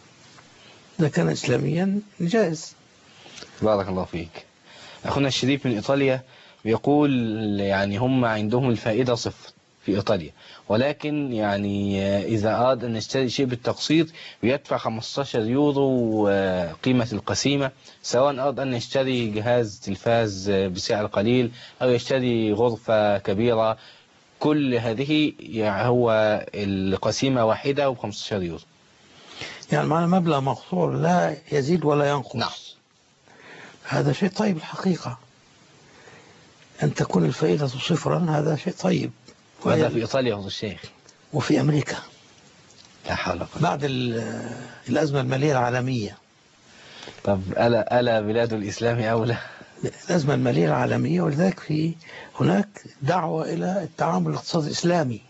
إذا كان إسلاميا جائز. بارك الله فيك. أخونا الشريف من إيطاليا بيقول يعني هم عندهم الفائدة صفر في إيطاليا، ولكن يعني إذا أراد أن يشتري شيء بالتقسيط بيدفع خمسة عشر يورو قيمة القسيمة، سواء أراد أن يشتري جهاز تلفاز بسعر قليل أو يشتري غرفة كبيرة، كل هذه يعني هو القسيمة واحدة وبخمسة عشر يورو. يعني معنا مبلغ مقصور لا يزيد ولا ينقص. نعم. هذا شيء طيب الحقيقة، أن تكون الفائدة صفرا، هذا شيء طيب. وهذا في إيطاليا يا الشيخ. وفي أمريكا. لا حول ولا قوة. بعد الأزمة المالية العالمية. طب ألا ألا بلاد الإسلام أولى؟ الأزمة المالية العالمية، ولذلك في هناك دعوة إلى التعامل الاقتصادي الإسلامي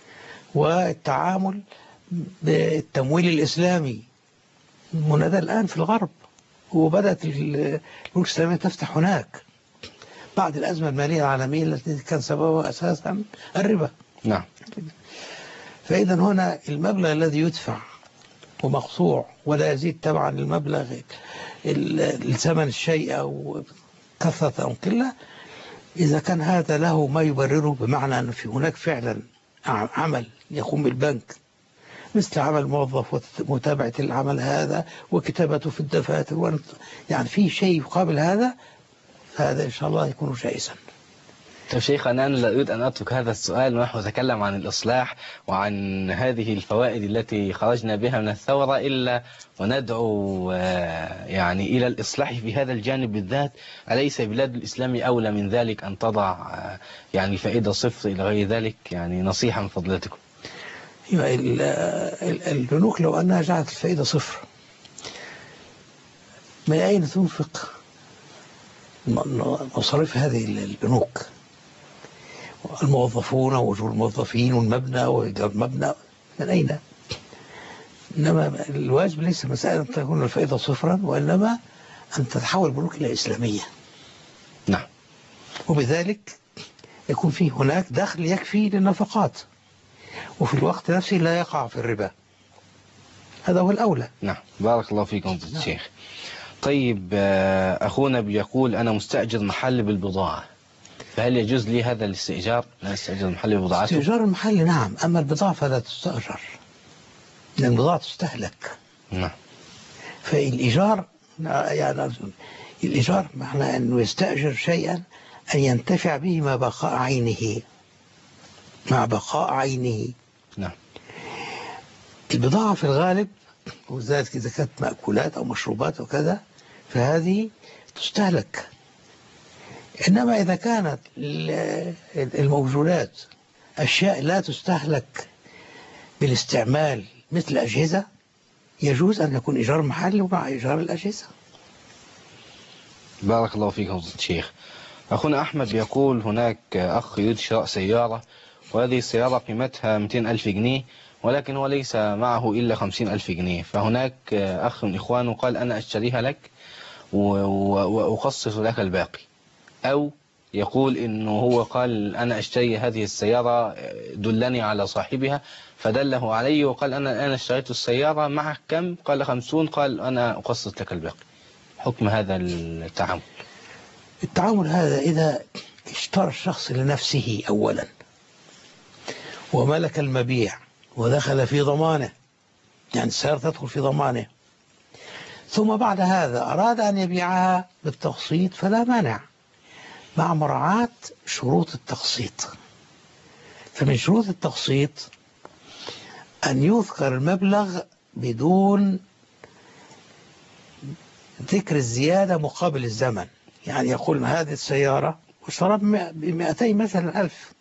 والتعامل بالتمويل الإسلامي منادى الآن في الغرب، وبدأت البنوك الإسلامية تفتح هناك بعد الأزمة المالية العالمية التي كان سببها أساسا الربا. نعم. فإذا هنا المبلغ الذي يدفع ومقصوع ولا يزيد تبعا للمبلغ الثمن الشيء أو كثرة أو قلة، إذا كان هذا له ما يبرره، بمعنى أن في هناك فعلا عمل يقوم بالبنك مثل عمل موظف ومتابعة العمل هذا وكتابته في الدفاتر، يعني في شيء يقابل هذا، هذا إن شاء الله يكون جائزا. طيب شيخ، أنا لا أريد أن أترك هذا السؤال ونحن نتكلم عن الإصلاح وعن هذه الفوائد التي خرجنا بها من الثورة، إلا وندعو يعني إلى الإصلاح في هذا الجانب بالذات. أليس بلاد الإسلام أولى من ذلك أن تضع يعني فائدة صفر إلى غير ذلك؟ يعني نصيحة من فضلتكم. البنوك لو أنها جعلت الفائدة صفر، من أين تنفق مصاريف هذه البنوك؟ الموظفون ووجوه الموظفين والمبنى وإيجار المبنى من أين؟ إنما الواجب ليس مسألة أن تكون الفائدة صفرا، وإنما أن تتحول البنوك إلى إسلامية. نعم. وبذلك يكون فيه هناك دخل يكفي للنفقات، وفي الوقت نفسه لا يقع في الربا. هذا هو الأولى. نعم. بارك الله فيكم فضيلة الشيخ. طيب أخونا بيقول أنا مستأجر محل بالبضاعة، فهل يجوز لي هذا الاستئجار؟ أنا أستأجر المحل ببضاعته؟ استئجار المحل نعم، أما البضاعة فلا تستأجر، لأن البضاعة تستهلك. نعم. فالإيجار يعني الإيجار معنى أنه يستأجر شيئا أن ينتفع به مع بقاء عينه، مع بقاء عينه. نعم. البضاعة في الغالب، وذلك إذا كانت مأكولات أو مشروبات وكذا، فهذه تستهلك. إنما إذا كانت الموجودات أشياء لا تستهلك بالاستعمال مثل أجهزة، يجوز أن يكون إيجار محل ومع إيجار الأجهزة. بارك الله فيك فضيلة الشيخ. أخونا أحمد بيقول هناك أخ يريد شراء سيارة، وهذه السيارة قيمتها مئتين ألف جنيه، ولكن هو ليس معه إلا خمسين ألف جنيه. فهناك أخ من إخوانه قال أنا أشتريها لك وأقسط لك الباقي، أو يقول إنه هو قال أنا أشتري هذه السيارة دلني على صاحبها، فدله علي وقال أنا الآن اشتريت السيارة معك كم؟ قال خمسون، قال أنا أقسط لك الباقي. حكم هذا التعامل؟ التعامل هذا إذا اشترى الشخص لنفسه أولا وملك المبيع ودخل في ضمانه، يعني السيارة تدخل في ضمانه، ثم بعد هذا أراد أن يبيعها بالتقسيط فلا مانع، مع مراعاة شروط التقسيط. فمن شروط التقسيط أن يذكر المبلغ بدون ذكر الزيادة مقابل الزمن. يعني يقول هذه السيارة واشترى بمئتين مثلا ألف،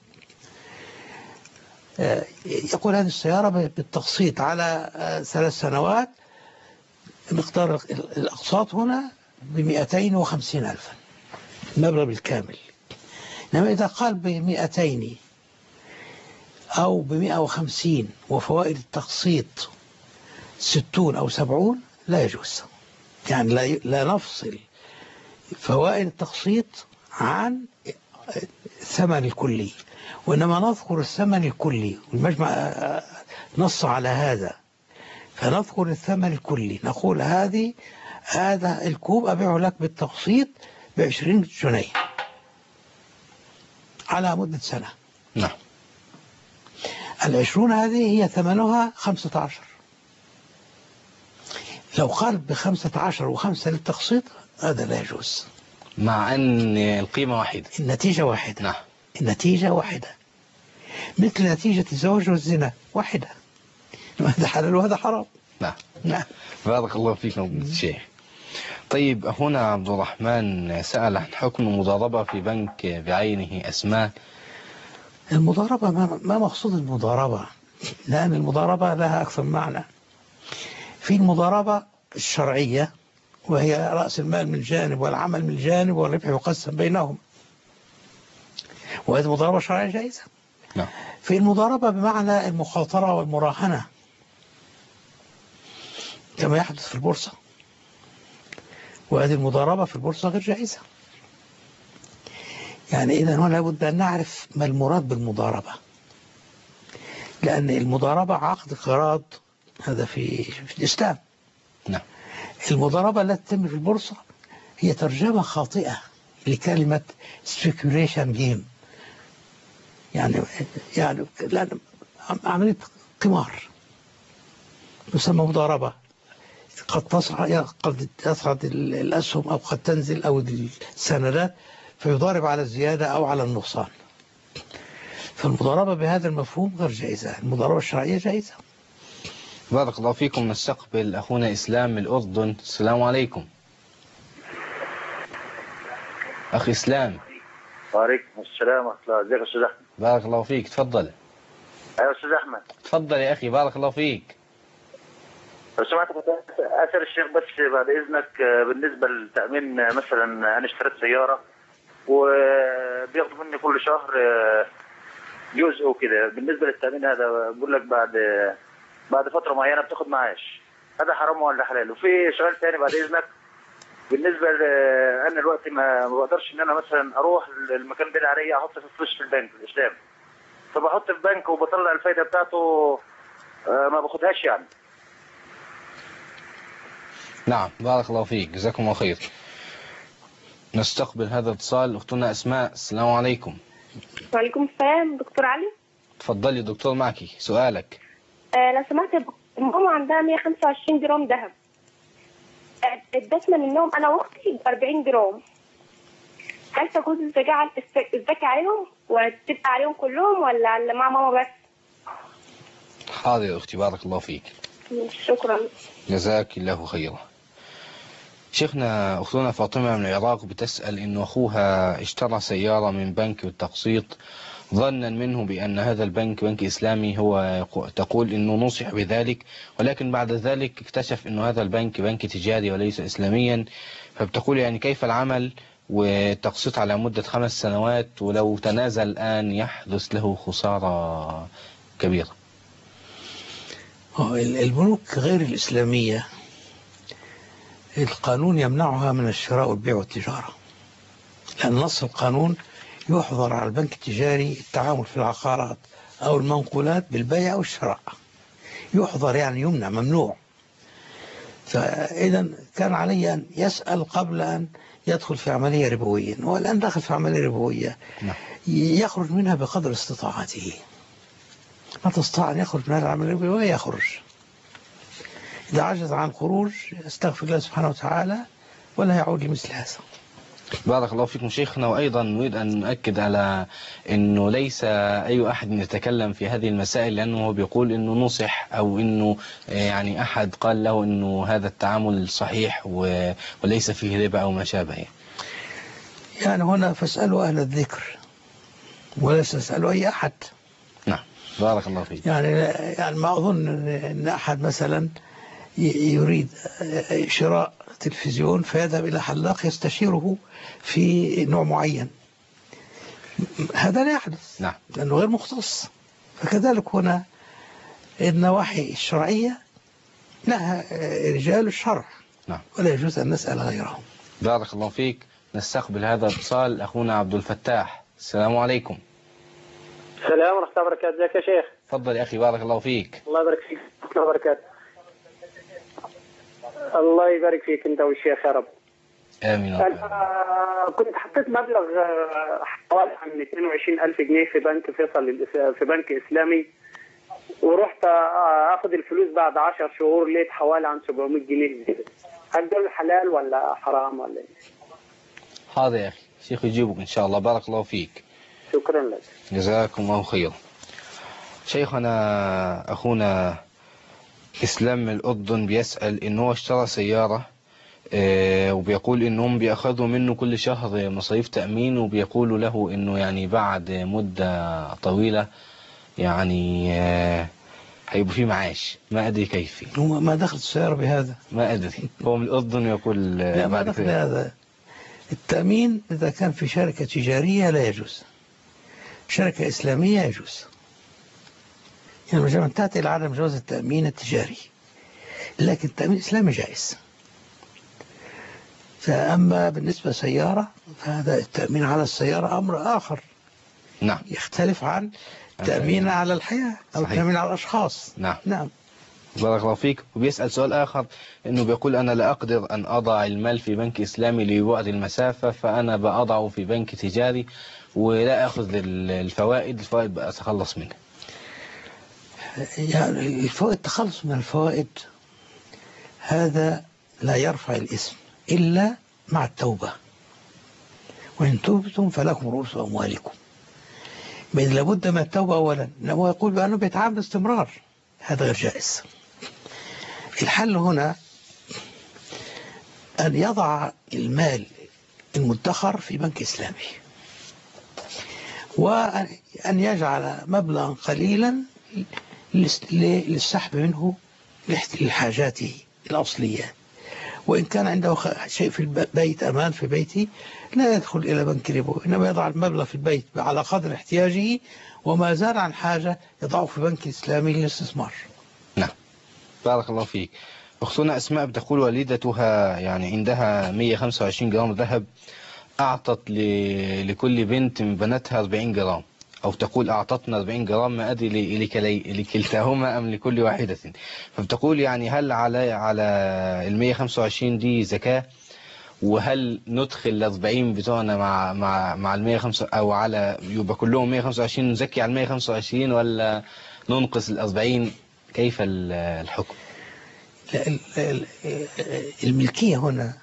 يقول هذه السيارة بالتقسيط على ثلاث سنوات مقدار الأقساط هنا بمئتين وخمسين ألفا، المبلغ بالكامل. إنما إذا قال بمئتين أو بمئة وخمسين وفوائد التقسيط ستون أو سبعون لا يجوز. يعني لا لا نفصل فوائد التقسيط عن الثمن الكلي، وإنما نذكر الثمن الكلي، والمجمع نص على هذا، فنذكر الثمن الكلي، نقول هذه هذا الكوب أبيعه لك بالتقسيط بعشرين جنيه على مدة سنة. نعم. العشرون هذه هي ثمنها خمسة عشر. لو قال بخمسة عشر وخمسة للتقسيط هذا لا يجوز، مع أن القيمة واحدة، النتيجة واحدة. نعم. النتيجة واحدة، مثل نتيجة الزواج والزنا واحدة، هذا حلال وهذا حرام. نعم. نعم. بارك الله فيكم الشيخ. طيب هنا عبد الرحمن سأل عن حكم المضاربة في بنك بعينه أسماء. المضاربة ما مقصود المضاربة، لأن المضاربة لها أكثر معنى. في المضاربة الشرعية وهي رأس المال من جانب والعمل من جانب والربح يقسم بينهم، وهذه مضاربة شرعية جائزة. نعم. في المضاربة بمعنى المخاطرة والمراهنة كما يحدث في البورصة، وهذه المضاربة في البورصة غير جائزة. يعني إذا هنا لابد أن نعرف ما المراد بالمضاربة، لأن المضاربة عقد قراض، هذا في, في الإسلام. نعم. المضاربة التي تتم في البورصة هي ترجمة خاطئة لكلمة speculation game، يعني يعني لأن عملية قمار تسمى مضاربة، قد تصعد قد تصعد الأسهم أو قد تنزل أو السندات فيضارب على الزيادة أو على النقصان. فالمضاربة بهذا المفهوم غير جائزة، المضاربة الشرعية جائزة. بارك الله فيكم. نستقبل أخونا إسلام من الأردن. السلام عليكم. أخي إسلام. وعليكم السلام ورحمة الله. ازيك يا أستاذ أحمد؟ بارك الله فيك، تفضل. أيوة أستاذ أحمد. تفضل يا أخي، بارك الله فيك. لو سمحت كنت أسأل الشيخ بس بعد إذنك بالنسبة للتأمين، مثلا أنا اشتريت سيارة وبياخدوا مني كل شهر جزء وكده، بالنسبة للتأمين هذا بقول لك بعد بعد فترة معينة بتاخد معاش، هذا حرام ولا حلال؟ وفي سؤال ثاني بعد إذنك، بالنسبة أنا دلوقتي ما بقدرش إن أنا مثلا أروح المكان اللي عليا أحط في فلوس في البنك الإسلام، فبحط في بنك وبطلع الفايدة بتاعته ما باخدهاش يعني. نعم. بارك الله فيك، جزاكم الله خير. نستقبل هذا الاتصال. أختنا أسماء. السلام عليكم. وعليكم السلام. دكتور علي. تفضلي دكتور، معك سؤالك. آه لو سمحت، ماما عندها مية وخمسة وعشرين جرام ذهب، ادتنا منهم انا واختي ب أربعين جرام، هل تجوز الزكاة الزكاة عليهم وتبقى عليهم كلهم ولا على مع ماما بس؟ حاضر يا أختي، بارك الله فيك. شكرا. جزاك الله خيرا. شيخنا أختنا فاطمة من العراق بتسأل إنه أخوها اشترى سيارة من بنك بالتقسيط، ظنا منه بأن هذا البنك بنك إسلامي، هو تقول أنه نصح بذلك، ولكن بعد ذلك اكتشف أنه هذا البنك بنك تجاري وليس إسلاميا. فبتقول يعني كيف العمل والتقسيط على مدة خمس سنوات، ولو تنازل الآن يحدث له خسارة كبيرة؟ البنوك غير الإسلامية القانون يمنعها من الشراء والبيع والتجارة، لأن نص القانون يحظر على البنك التجاري التعامل في العقارات أو المنقولات بالبيع أو الشراء. يحظر يعني يمنع، ممنوع. فإذا كان عليه أن يسأل قبل أن يدخل في عملية ربوية، والآن دخل في عملية ربوية يخرج منها بقدر استطاعته. ما تستطيع أن يخرج من هذه العملية الربوية يخرج. إذا عجز عن الخروج يستغفر الله سبحانه وتعالى ولا يعود لمثل هذا. بارك الله فيكم شيخنا. وأيضا نريد أن نؤكد على أنه ليس أي أحد يتكلم في هذه المسائل لأنه هو بيقول أنه نصح أو أنه يعني أحد قال له أنه هذا التعامل صحيح وليس فيه ربا أو ما شابه. يعني هنا فاسألوا أهل الذكر وليس اسألوا أي أحد. نعم بارك الله فيك. يعني يعني ما أظن أن أحد مثلا يريد شراء تلفزيون فيذهب إلى حلاق يستشيره في نوع معين. هذا لا يحدث. نعم. لأنه غير مختص. فكذلك هنا النواحي الشرعية لها رجال الشرع. نعم. ولا يجوز أن نسأل غيرهم. بارك الله فيك. نستقبل هذا الاتصال أخونا عبد الفتاح. السلام عليكم. السلام ورحمة الله وبركاته. ازيك يا شيخ؟ تفضل يا أخي بارك الله فيك. الله يبارك فيك. ورحمة الله وبركاته. الله يبارك فيك أنت والشيخ يا رب. آمين. أنا كنت حطيت مبلغ حوالي عن مئتين وعشرين ألف جنيه في بنك فيصل، في بنك إسلامي، ورحت أخذ الفلوس بعد عشر شهور لقيت حوالي عن سبعمائة جنيه زيادة. هل دول حلال ولا حرام ولا إيه؟ حاضر يا أخي شيخ يجيبك إن شاء الله. بارك الله فيك. شكرا لك. جزاكم الله خير. شيخنا أخونا إسلام من الأردن بيسأل إن هو اشترى سيارة اه وبيقول إنهم بيأخذوا منه كل شهر مصاريف تأمين، وبيقولوا له إنه يعني بعد مدة طويلة يعني اه هيبقى فيه معاش. ما أدري كيف. هو ما دخلت السيارة بهذا؟ ما أدري. هو من الأردن يقول لا ما دخل هذا. التأمين إذا كان في شركة تجارية لا يجوز، شركة إسلامية يجوز. يعني لما تأتي إلى عدم جواز التأمين التجاري، لكن التأمين الإسلامي جائز. فأما بالنسبة سيارة فهذا التأمين على السيارة أمر آخر. نعم. يختلف عن التأمين على الحياة أو التأمين على الأشخاص. نعم. نعم. بارك الله فيك. وبيسأل سؤال آخر إنه بيقول أنا لا أقدر أن أضع المال في بنك إسلامي لبعد المسافة، فأنا بأضعه في بنك تجاري ولا أخذ الفوائد، الفوائد بأتخلص منها. يعني الفوائد، التخلص من الفوائد هذا لا يرفع الاسم إلا مع التوبة. وإن توبتم فلكم رؤوس أموالكم. بل لابد من التوبة أولا. هو يقول بأنه بيتعامل باستمرار، هذا غير جائز. الحل هنا أن يضع المال المدخر في بنك إسلامي، وأن يجعل مبلغا قليلا للسحب منه لحاجاته الأصلية. وإن كان عنده شيء في البيت أمان في بيته لا يدخل إلى بنك ربوي، إنما يضع المبلغ في البيت على قدر احتياجه، وما زال عن حاجة يضعه في بنك إسلامي للاستثمار. نعم بارك الله فيك. أختنا أسماء بتقول والدتها يعني عندها مئة وخمسة وعشرين جرام ذهب، أعطت لكل بنت من بناتها أربعين جرام، أو تقول أعطتنا أربعين جرام، ما أدري لكلتاهما أم لكل واحدة. فبتقول يعني هل على على ال مئة وخمسة وعشرين دي زكاة؟ وهل ندخل ال أربعين بتوعنا مع مع مع ال مئة وخمسة أو على يبقى كلهم مئة وخمسة وعشرين نزكي على ال مئة وخمسة وعشرين ولا ننقص ال أربعين؟ كيف الحكم؟ الملكية هنا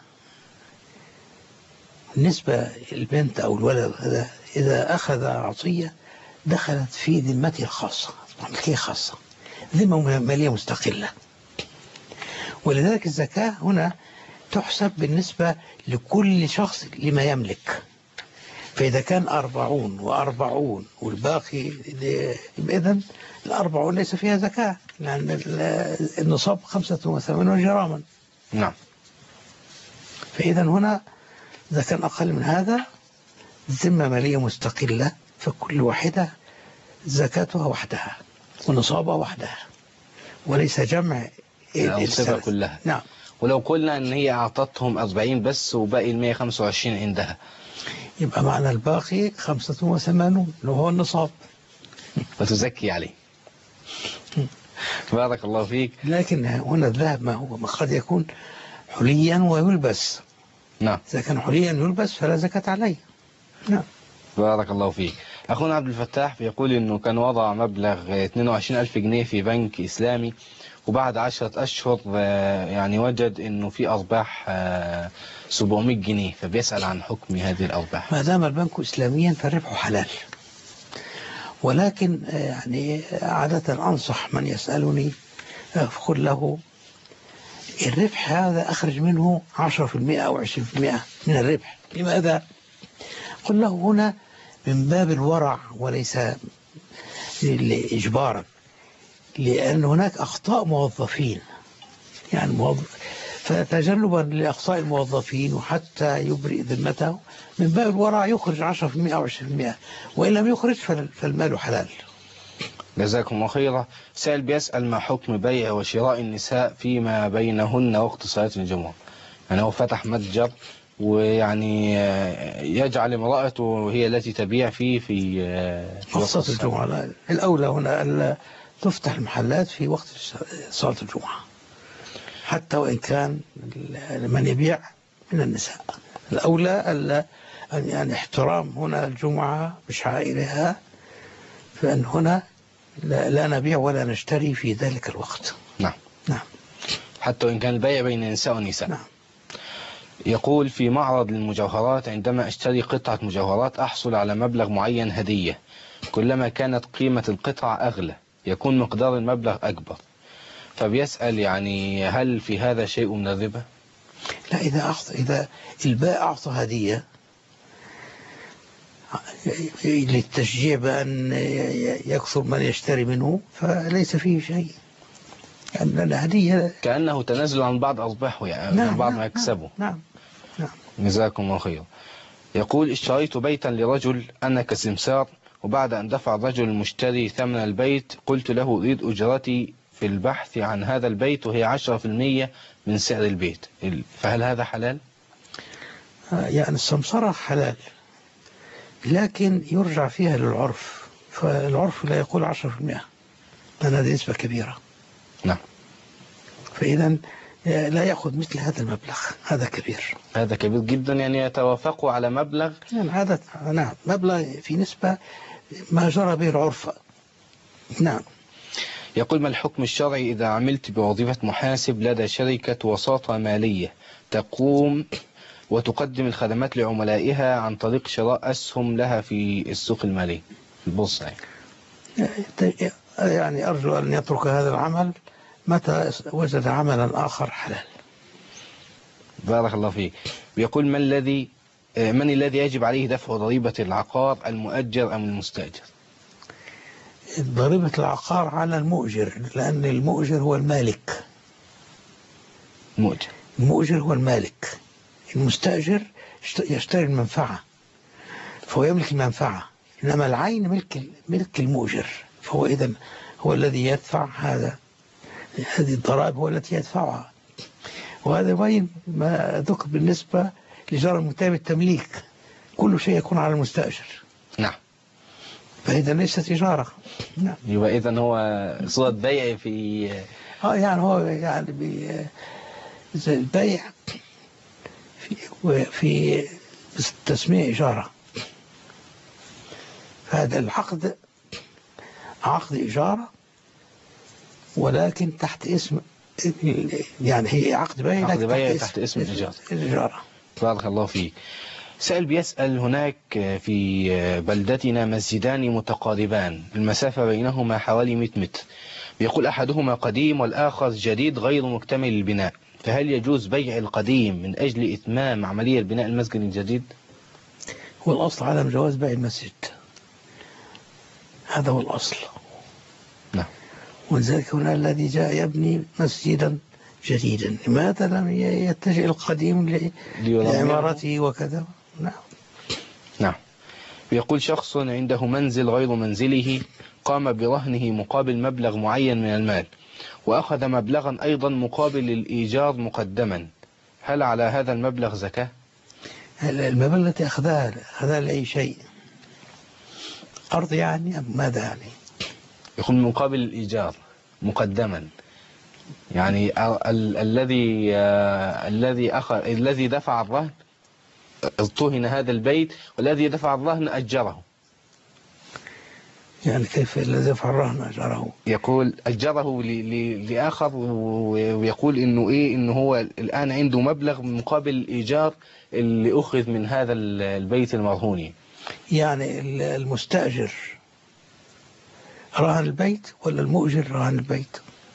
بالنسبة للبنت أو الولد هذا إذا أخذ عطية دخلت في ذمته الخاصة، ملكية خاصة، ذمة مالية مستقلة. ولذلك الزكاة هنا تحسب بالنسبة لكل شخص لما يملك. فإذا كان أربعون وأربعون والباقي إذن الأربعون ليس فيها زكاة، لأن النصاب خمسة وثمانون جراما. نعم. فإذا هنا إذا كان أقل من هذا ذمة مالية مستقلة، فكل واحدة زكاتها وحدها ونصابها وحدها، وليس جمع الأنصبة كلها. نعم. ولو قلنا أن هي أعطتهم أربعين بس وباقي المية خمسة وعشرين عندها، يبقى معنى الباقي خمسة وثمانون اللي هو النصاب، فتزكي عليه. بارك الله فيك. لكن هنا الذهب ما هو ما قد يكون حليا ويلبس. نعم. إذا كان حليا يلبس فلا زكاة عليه. نعم. بارك الله فيك. أخونا عبد الفتاح بيقول إنه كان وضع مبلغ اثنين وعشرين ألف جنيه في بنك إسلامي، وبعد عشرة أشهر يعني وجد إنه في أرباح سبعمائة جنيه، فبيسأل عن حكم هذه الأرباح. ما دام البنك إسلاميا فالربح حلال، ولكن يعني عادة أنصح من يسألني أقول له الربح هذا أخرج منه عشرة في المئة أو عشرين في المئة من الربح. لماذا؟ قل له هنا من باب الورع وليس إجبارا، لأن هناك أخطاء موظفين، يعني موظف فتجنبا لأخطاء الموظفين وحتى يبرئ ذمته من باب الورع يخرج عشرة في المئة أو عشرين في المئة، وإن لم يخرج فالمال حلال. جزاكم الله خيرا. سائل بيسأل ما حكم بيع وشراء النساء فيما بينهن وقت صلاة الجمعة؟ يعني هو فتح متجر ويعني يجعل امرأته هي التي تبيع فيه في وقت صلاة الجمعة. الأولى هنا ألا تفتح المحلات في وقت صلاة الجمعة، حتى وإن كان من يبيع من النساء. الأولى ألا يعني احترام هنا الجمعة بشعائرها، فأن هنا لا, لا نبيع ولا نشتري في ذلك الوقت. نعم. نعم. حتى وإن كان البيع بين نساء ونساء. نعم. يقول في معرض للمجوهرات عندما اشتري قطعة مجوهرات أحصل على مبلغ معين هدية، كلما كانت قيمة القطعة أغلى يكون مقدار المبلغ أكبر، فبيسأل يعني هل في هذا شيء من الربا؟ لا، إذا أعطى إذا البائع أعطى هدية للتشجيع بأن يكثر من يشتري منه فليس فيه شيء، لأن هدية كأنه تنازل عن بعض أرباحه، يعني نعم. عن بعض نعم. ما يكسبه. نعم. نعم. جزاكم الله خير. يقول اشتريت بيتا لرجل أنا كسمسار، وبعد أن دفع الرجل المشتري ثمن البيت قلت له أريد أجرتي في البحث عن هذا البيت وهي عشرة في المية من سعر البيت، فهل هذا حلال؟ يعني السمسرة حلال، لكن يرجع فيها للعرف، فالعرف لا يقول عشرة في المئة لأن هذه نسبة كبيرة. نعم. فإذا لا يأخذ مثل هذا المبلغ، هذا كبير. هذا كبير جدا، يعني يتوافقوا على مبلغ. نعم. هذا نعم مبلغ في نسبة ما جرى به العرف. نعم. يقول ما الحكم الشرعي إذا عملت بوظيفة محاسب لدى شركة وساطة مالية تقوم وتقدم الخدمات لعملائها عن طريق شراء أسهم لها في السوق المالي البورصة؟ يعني أرجو أن يترك هذا العمل متى وجد عملا آخر حلال. بارك الله فيك. بيقول من الذي من الذي يجب عليه دفع ضريبة العقار، المؤجر أم المستأجر؟ ضريبة العقار على المؤجر، لأن المؤجر هو المالك. المؤجر المؤجر هو المالك. المستأجر يشتري المنفعة فهو يملك المنفعة، إنما العين ملك ملك المؤجر، فهو إذن هو الذي يدفع هذا هذه الضرائب، هو التي يدفعها. وهذا يبين ما ذكر بالنسبة لجار المتهم التمليك، كل شيء يكون على المستأجر. نعم. فإذا ليست تجارة. نعم. يبقى إذن هو صورة بيع في اه يعني هو يعني بي زي البيع في في تسمية إجارة. هذا العقد عقد إجارة، ولكن تحت اسم، يعني هي عقد بيع عقد بيع تحت, تحت اسم الإجارة. الإجارة. بارك الله فيك. سائل بيسأل هناك في بلدتنا مسجدان متقاربان المسافة بينهما حوالي مئة متر، بيقول أحدهما قديم والآخر جديد غير مكتمل البناء، فهل يجوز بيع القديم من أجل إتمام عملية بناء المسجد الجديد؟ هو الأصل عدم جواز بيع المسجد، هذا هو الأصل. نعم. ولذلك هنا الذي جاء يبني مسجدا جديدا لماذا لم يتجه القديم لعمارته وكذا؟ نعم. نعم. يقول شخص عنده منزل غير منزله قام برهنه مقابل مبلغ معين من المال، وأخذ مبلغا أيضا مقابل الإيجار مقدما، هل على هذا المبلغ زكاة؟ المبلغ التي أخذها أخذها لأي شيء؟ أرض يعني أم ماذا يعني؟ يقول مقابل الإيجار مقدما، يعني ال الذي الذي أخذ الذي دفع الرهن اضطهن هذا البيت، والذي دفع الرهن أجره. يعني كيف الذي دفع الرهن أجره؟ يقول أجره لآخر، ويقول إنه إيه إنه هو الآن عنده مبلغ مقابل الإيجار اللي أخذ من هذا البيت المرهون. يعني المستأجر رهن البيت ولا المؤجر رهن البيت؟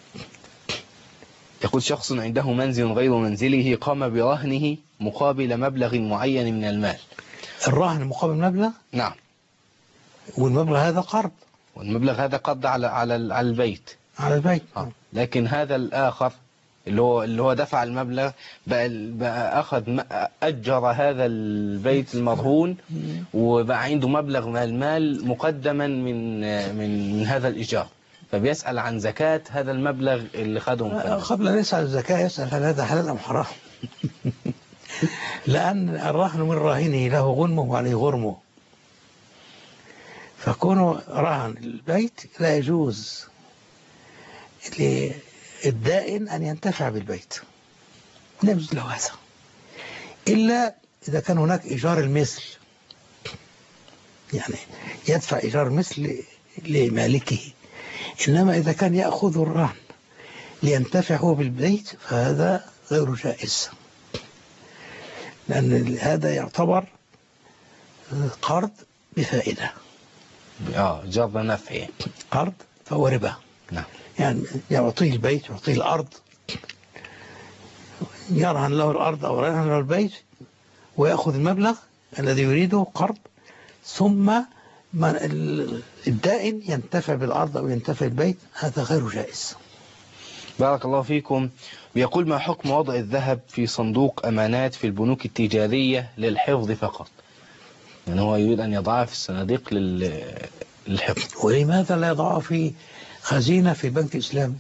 يقول شخص عنده منزل غير منزله قام برهنه مقابل مبلغ معين من المال. الرهن مقابل مبلغ؟ نعم. والمبلغ هذا قرض، والمبلغ هذا قرض على على على البيت على البيت آه. لكن هذا الآخر اللي هو اللي هو دفع المبلغ بقى, بقى أخذ أجر هذا البيت المرهون، وبقى عنده مبلغ من المال مقدما من من من هذا الإيجار، فبيسأل عن زكاة هذا المبلغ اللي خده مقدما. قبل أن يسأل الزكاة يسأل هل هذا حلال أم حرام؟ لأن الرهن من راهنه له غنمه وعليه غرمه، فكونه رهن البيت لا يجوز للدائن أن ينتفع بالبيت، لا يجوز له هذا إلا إذا كان هناك إيجار المثل، يعني يدفع إيجار المثل لمالكه. إنما إذا كان يأخذ الرهن لينتفع هو بالبيت فهذا غير جائز، لأن هذا يعتبر قرض بفائدة. اه جر نفعي، قرض فهو ربا. نعم. يعني يعطيه البيت يعطيه الأرض، يرهن له الأرض أو يرهن له البيت ويأخذ المبلغ الذي يريده قرض، ثم الدائن ينتفع بالأرض أو ينتفع بالبيت، هذا غير جائز. بارك الله فيكم. بيقول ما حكم وضع الذهب في صندوق أمانات في البنوك التجارية للحفظ فقط؟ يعني هو يريد أن يضعها في الصناديق للحفظ. ولماذا لا يضعها في خزينة في بنك إسلامي؟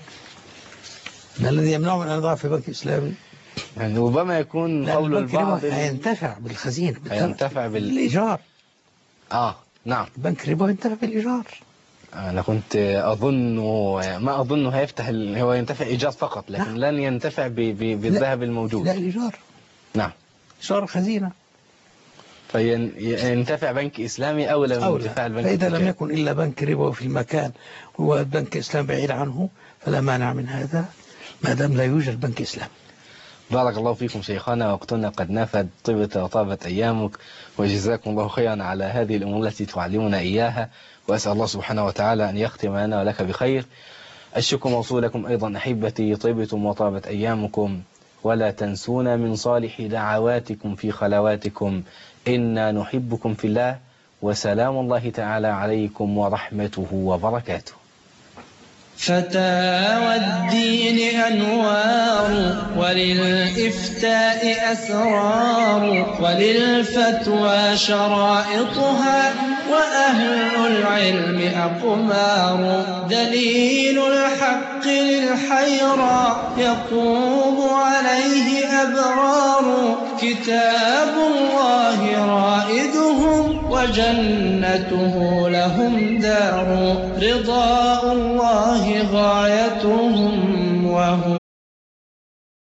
ما الذي يمنعه من أن يضعها في بنك إسلامي؟ يعني ربما يكون قول البعض ينتفع بالخزينة، ينتفع بالإيجار. آه نعم. بنك ربا ينتفع بالإيجار. أنا كنت أظنه ما أظنه هيفتح ال... هو ينتفع إيجار فقط، لكن لا. لن ينتفع ب... ب... بالذهب الموجود. لا الإيجار. نعم. إيجار خزينة. فينتفع بنك إسلامي أو لم ينتفع البنك. فإذا لم يكن إلا بنك ربا في المكان والبنك إسلام بعيد عنه فلا مانع من هذا ما دام لا يوجد بنك إسلام. بارك الله فيكم شيخنا، وقتنا قد نفد، طبت وطابت أيامك، وجزاكم الله خيرا على هذه الأمور التي تعلمنا إياها، وأسأل الله سبحانه وتعالى أن يختم لنا ولك بخير. الشكر موصول لكم أيضا أحبتي، طبتم وطابت أيامكم، ولا تنسونا من صالح دعواتكم في خلواتكم، إنا نحبكم في الله، وسلام الله تعالى عليكم ورحمته وبركاته. فتاوى الدين أنوار، وللإفتاء أسرار، وللفتوى شرائطها، وأهل العلم أقمار. دليل الحق للحيرى يقوم عليه أبرار، كتاب الله رائدهم، وجنته لهم دار. رضاء الله غايتهم، وهم